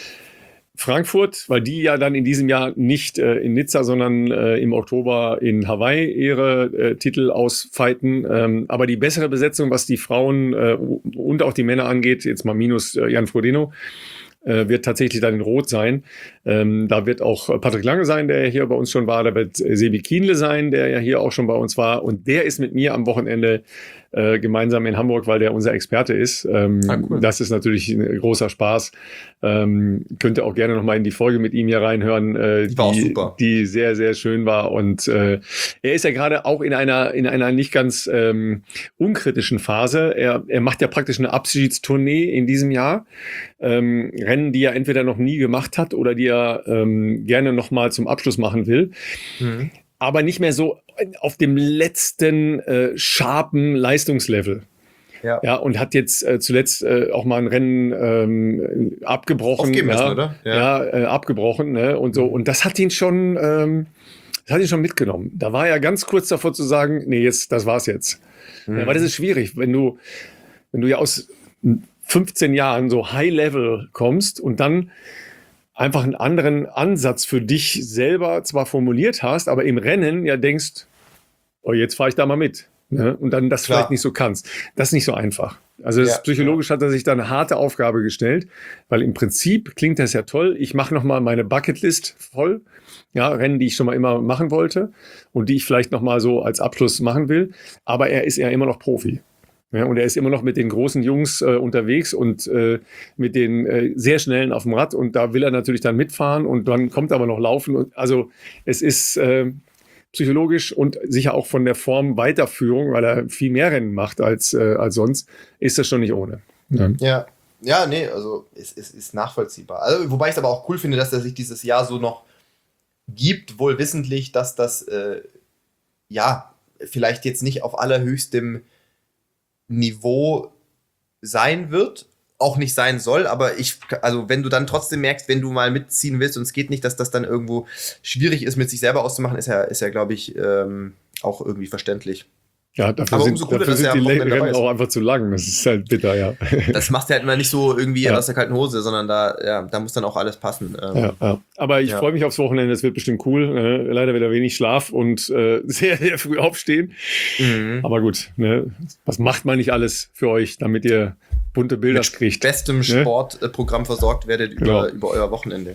[SPEAKER 1] Frankfurt, weil die ja dann in diesem Jahr nicht äh, in Nizza, sondern äh, im Oktober in Hawaii ihre äh, Titel ausfighten. Ähm, aber die bessere Besetzung, was die Frauen äh, und auch die Männer angeht, jetzt mal minus äh, Jan Frodeno, wird tatsächlich dann in Rot sein. Ähm, da wird auch Patrick Lange sein, der hier bei uns schon war. Da wird Sebi Kienle sein, der ja hier auch schon bei uns war. Und der ist mit mir am Wochenende äh, gemeinsam in Hamburg, weil der unser Experte ist. Ähm, ah, cool. Das ist natürlich ein großer Spaß. Ähm, könnt ihr auch gerne nochmal in die Folge mit ihm hier reinhören, äh, die, war die, super. die sehr, sehr schön war. Und äh, er ist ja gerade auch in einer, in einer nicht ganz ähm, unkritischen Phase. Er, er macht ja praktisch eine Abschiedstournee in diesem Jahr. Ähm, Rennen, die er entweder noch nie gemacht hat oder die er ähm, gerne nochmal zum Abschluss machen will. Mhm. Aber nicht mehr so auf dem letzten äh, scharfen Leistungslevel. Ja. ja, und hat jetzt äh, zuletzt äh, auch mal ein Rennen ähm, abgebrochen.
[SPEAKER 2] Aufgeben müssen,
[SPEAKER 1] ja,
[SPEAKER 2] oder?
[SPEAKER 1] Ja, ja äh, abgebrochen, ne? Und so. Und das hat ihn schon, ähm, das hat ihn schon mitgenommen. Da war er ganz kurz davor zu sagen, nee, jetzt, das war's jetzt. Mhm. Ja, weil das ist schwierig, wenn du, wenn du ja aus fünfzehn Jahren so High Level kommst und dann einfach einen anderen Ansatz für dich selber zwar formuliert hast, aber im Rennen ja denkst, oh, jetzt fahre ich da mal mit. Ne? Und dann das Klar. vielleicht nicht so kannst. Das ist nicht so einfach. Also das ja, psychologisch ja. hat er sich da eine harte Aufgabe gestellt, weil im Prinzip klingt das ja toll. Ich mache nochmal meine Bucketlist voll. Ja, Rennen, die ich schon mal immer machen wollte und die ich vielleicht nochmal so als Abschluss machen will. Aber er ist ja immer noch Profi. Ja, und er ist immer noch mit den großen Jungs äh, unterwegs und äh, mit den äh, sehr schnellen auf dem Rad, und da will er natürlich dann mitfahren, und dann kommt aber noch Laufen. Und, also es ist äh, psychologisch und sicher auch von der Form Weiterführung, weil er viel mehr Rennen macht als, äh, als sonst, ist das schon nicht ohne.
[SPEAKER 2] Ja, ja, ja nee, also es, es ist nachvollziehbar. Also, wobei ich es aber auch cool finde, dass er sich dieses Jahr so noch gibt, wohl wissentlich, dass das äh, ja vielleicht jetzt nicht auf allerhöchstem Niveau sein wird, auch nicht sein soll, aber ich, also wenn du dann trotzdem merkst, wenn du mal mitziehen willst und es geht nicht, dass das dann irgendwo schwierig ist, mit sich selber auszumachen, ist ja, ist ja glaube ich, ähm, auch irgendwie verständlich.
[SPEAKER 1] Ja, dafür sind, cooler, dafür sind die Rennen auch einfach zu lang. Das ist halt bitter, ja.
[SPEAKER 2] Das machst du halt immer nicht so irgendwie ja. aus der kalten Hose, sondern da, ja, da muss dann auch alles passen.
[SPEAKER 1] Ja, ja. Aber ich ja. freue mich aufs Wochenende, es wird bestimmt cool. Äh, leider wieder wenig Schlaf und äh, sehr, sehr früh aufstehen. Mhm. Aber gut, ne? Was macht man nicht alles für euch, damit ihr bunte Bilder
[SPEAKER 2] Mit
[SPEAKER 1] kriegt?
[SPEAKER 2] bestem ne? Sportprogramm versorgt werdet über, genau. über euer Wochenende.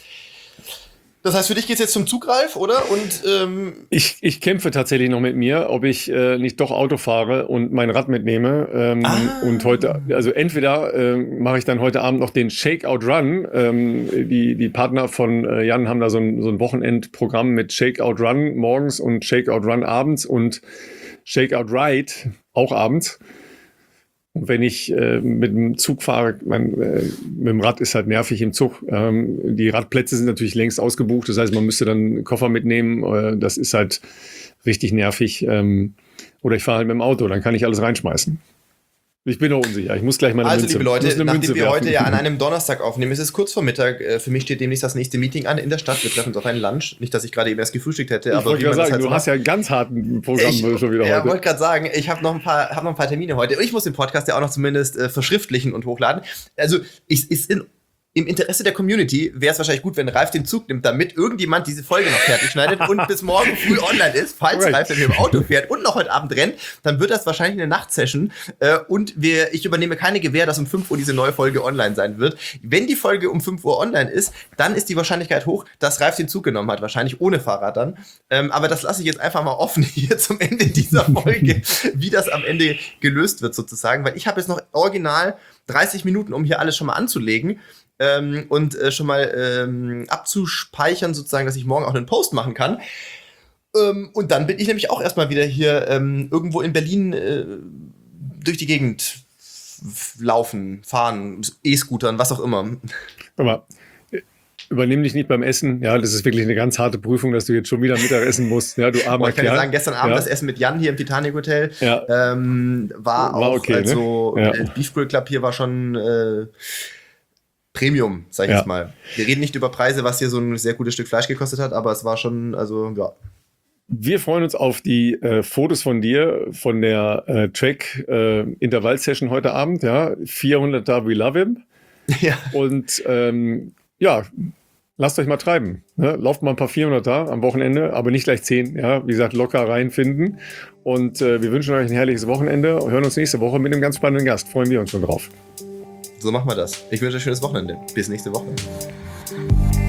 [SPEAKER 2] Das heißt, für dich geht es jetzt zum Zugreif, oder? Und ähm
[SPEAKER 1] ich, ich kämpfe tatsächlich noch mit mir, ob ich äh, nicht doch Auto fahre und mein Rad mitnehme. Ähm, ah. Und heute, also entweder äh, mache ich dann heute Abend noch den Shakeout Run. Ähm, die, die Partner von äh, Jan haben da so ein, so ein Wochenendprogramm mit Shakeout Run morgens und Shakeout Run abends und Shakeout Ride auch abends. Und wenn ich äh, mit dem Zug fahre, mein, äh, mit dem Rad ist halt nervig im Zug. Ähm, die Radplätze sind natürlich längst ausgebucht. Das heißt, man müsste dann einen Koffer mitnehmen. Äh, das ist halt richtig nervig. Ähm, oder ich fahre halt mit dem Auto, dann kann ich alles reinschmeißen. Ich bin noch unsicher. Ich muss gleich mal eine
[SPEAKER 2] Also,
[SPEAKER 1] Münze,
[SPEAKER 2] liebe Leute,
[SPEAKER 1] muss eine
[SPEAKER 2] nachdem
[SPEAKER 1] Münze
[SPEAKER 2] wir
[SPEAKER 1] werfen.
[SPEAKER 2] heute ja an einem Donnerstag aufnehmen, es ist kurz vor Mittag. Äh, Für mich steht demnächst das nächste Meeting an in der Stadt. Wir treffen uns auf einen Lunch. Nicht, dass ich gerade eben erst gefrühstückt hätte,
[SPEAKER 1] Ich
[SPEAKER 2] aber
[SPEAKER 1] wollte
[SPEAKER 2] wie man
[SPEAKER 1] gerade
[SPEAKER 2] das
[SPEAKER 1] sagen,
[SPEAKER 2] halt
[SPEAKER 1] du
[SPEAKER 2] so
[SPEAKER 1] hast
[SPEAKER 2] macht.
[SPEAKER 1] ja ein ganz harten Programm
[SPEAKER 2] Ich
[SPEAKER 1] schon wieder
[SPEAKER 2] ja,
[SPEAKER 1] heute.
[SPEAKER 2] wollte gerade sagen, ich habe noch, ein paar- hab noch ein paar Termine heute. Und ich muss den Podcast ja auch noch zumindest äh, verschriftlichen und hochladen. Also, ich, ist in, im Interesse der Community wäre es wahrscheinlich gut, wenn Ralf den Zug nimmt, damit irgendjemand diese Folge noch fertig schneidet und bis morgen früh online ist. Falls
[SPEAKER 1] Right.
[SPEAKER 2] Ralf dann hier im Auto fährt und noch heute Abend rennt, dann wird das wahrscheinlich eine Nachtsession. Äh, und wir, ich übernehme keine Gewähr, dass um fünf Uhr diese neue Folge online sein wird. Wenn die Folge um fünf Uhr online ist, dann ist die Wahrscheinlichkeit hoch, dass Ralf den Zug genommen hat. Wahrscheinlich ohne Fahrrad dann. Ähm, aber das lasse ich jetzt einfach mal offen hier zum Ende dieser Folge, wie das am Ende gelöst wird sozusagen. Weil ich habe jetzt noch original dreißig Minuten, um hier alles schon mal anzulegen. Ähm, und äh, schon mal ähm, abzuspeichern, sozusagen, dass ich morgen auch einen Post machen kann. Ähm, und dann bin ich nämlich auch erstmal wieder hier ähm, irgendwo in Berlin äh, durch die Gegend f- laufen, fahren, E-Scootern, was auch immer.
[SPEAKER 1] Aber äh, übernimm dich nicht beim Essen. Ja, das ist wirklich eine ganz harte Prüfung, dass du jetzt schon wieder Mittagessen musst. Ja, du armer
[SPEAKER 2] Boah, ich kann dir
[SPEAKER 1] Kerl.
[SPEAKER 2] sagen, gestern Abend
[SPEAKER 1] Ja.
[SPEAKER 2] das Essen mit Jan hier im Titanic Hotel
[SPEAKER 1] Ja.
[SPEAKER 2] ähm, war,
[SPEAKER 1] War
[SPEAKER 2] auch,
[SPEAKER 1] okay, ne?
[SPEAKER 2] also
[SPEAKER 1] Ja.
[SPEAKER 2] äh, Beef Grill Club hier war schon äh, Premium, sag ich
[SPEAKER 1] Ja.
[SPEAKER 2] jetzt mal. Wir reden nicht über Preise, was hier so ein sehr gutes Stück Fleisch gekostet hat, aber es war schon, also ja.
[SPEAKER 1] Wir freuen uns auf die äh, Fotos von dir, von der äh, Track-Intervall-Session heute Abend. Ja, vierhunderter We Love Him.
[SPEAKER 2] ja.
[SPEAKER 1] Und ähm, ja, lasst euch mal treiben. Ne? Lauft mal ein paar vierhunderter am Wochenende, aber nicht gleich zehn. Ja, wie gesagt, locker reinfinden. Und äh, wir wünschen euch ein herrliches Wochenende. Hören uns nächste Woche mit einem ganz spannenden Gast. Freuen wir uns schon drauf.
[SPEAKER 2] So machen wir das. Ich wünsche euch ein schönes Wochenende. Bis nächste Woche.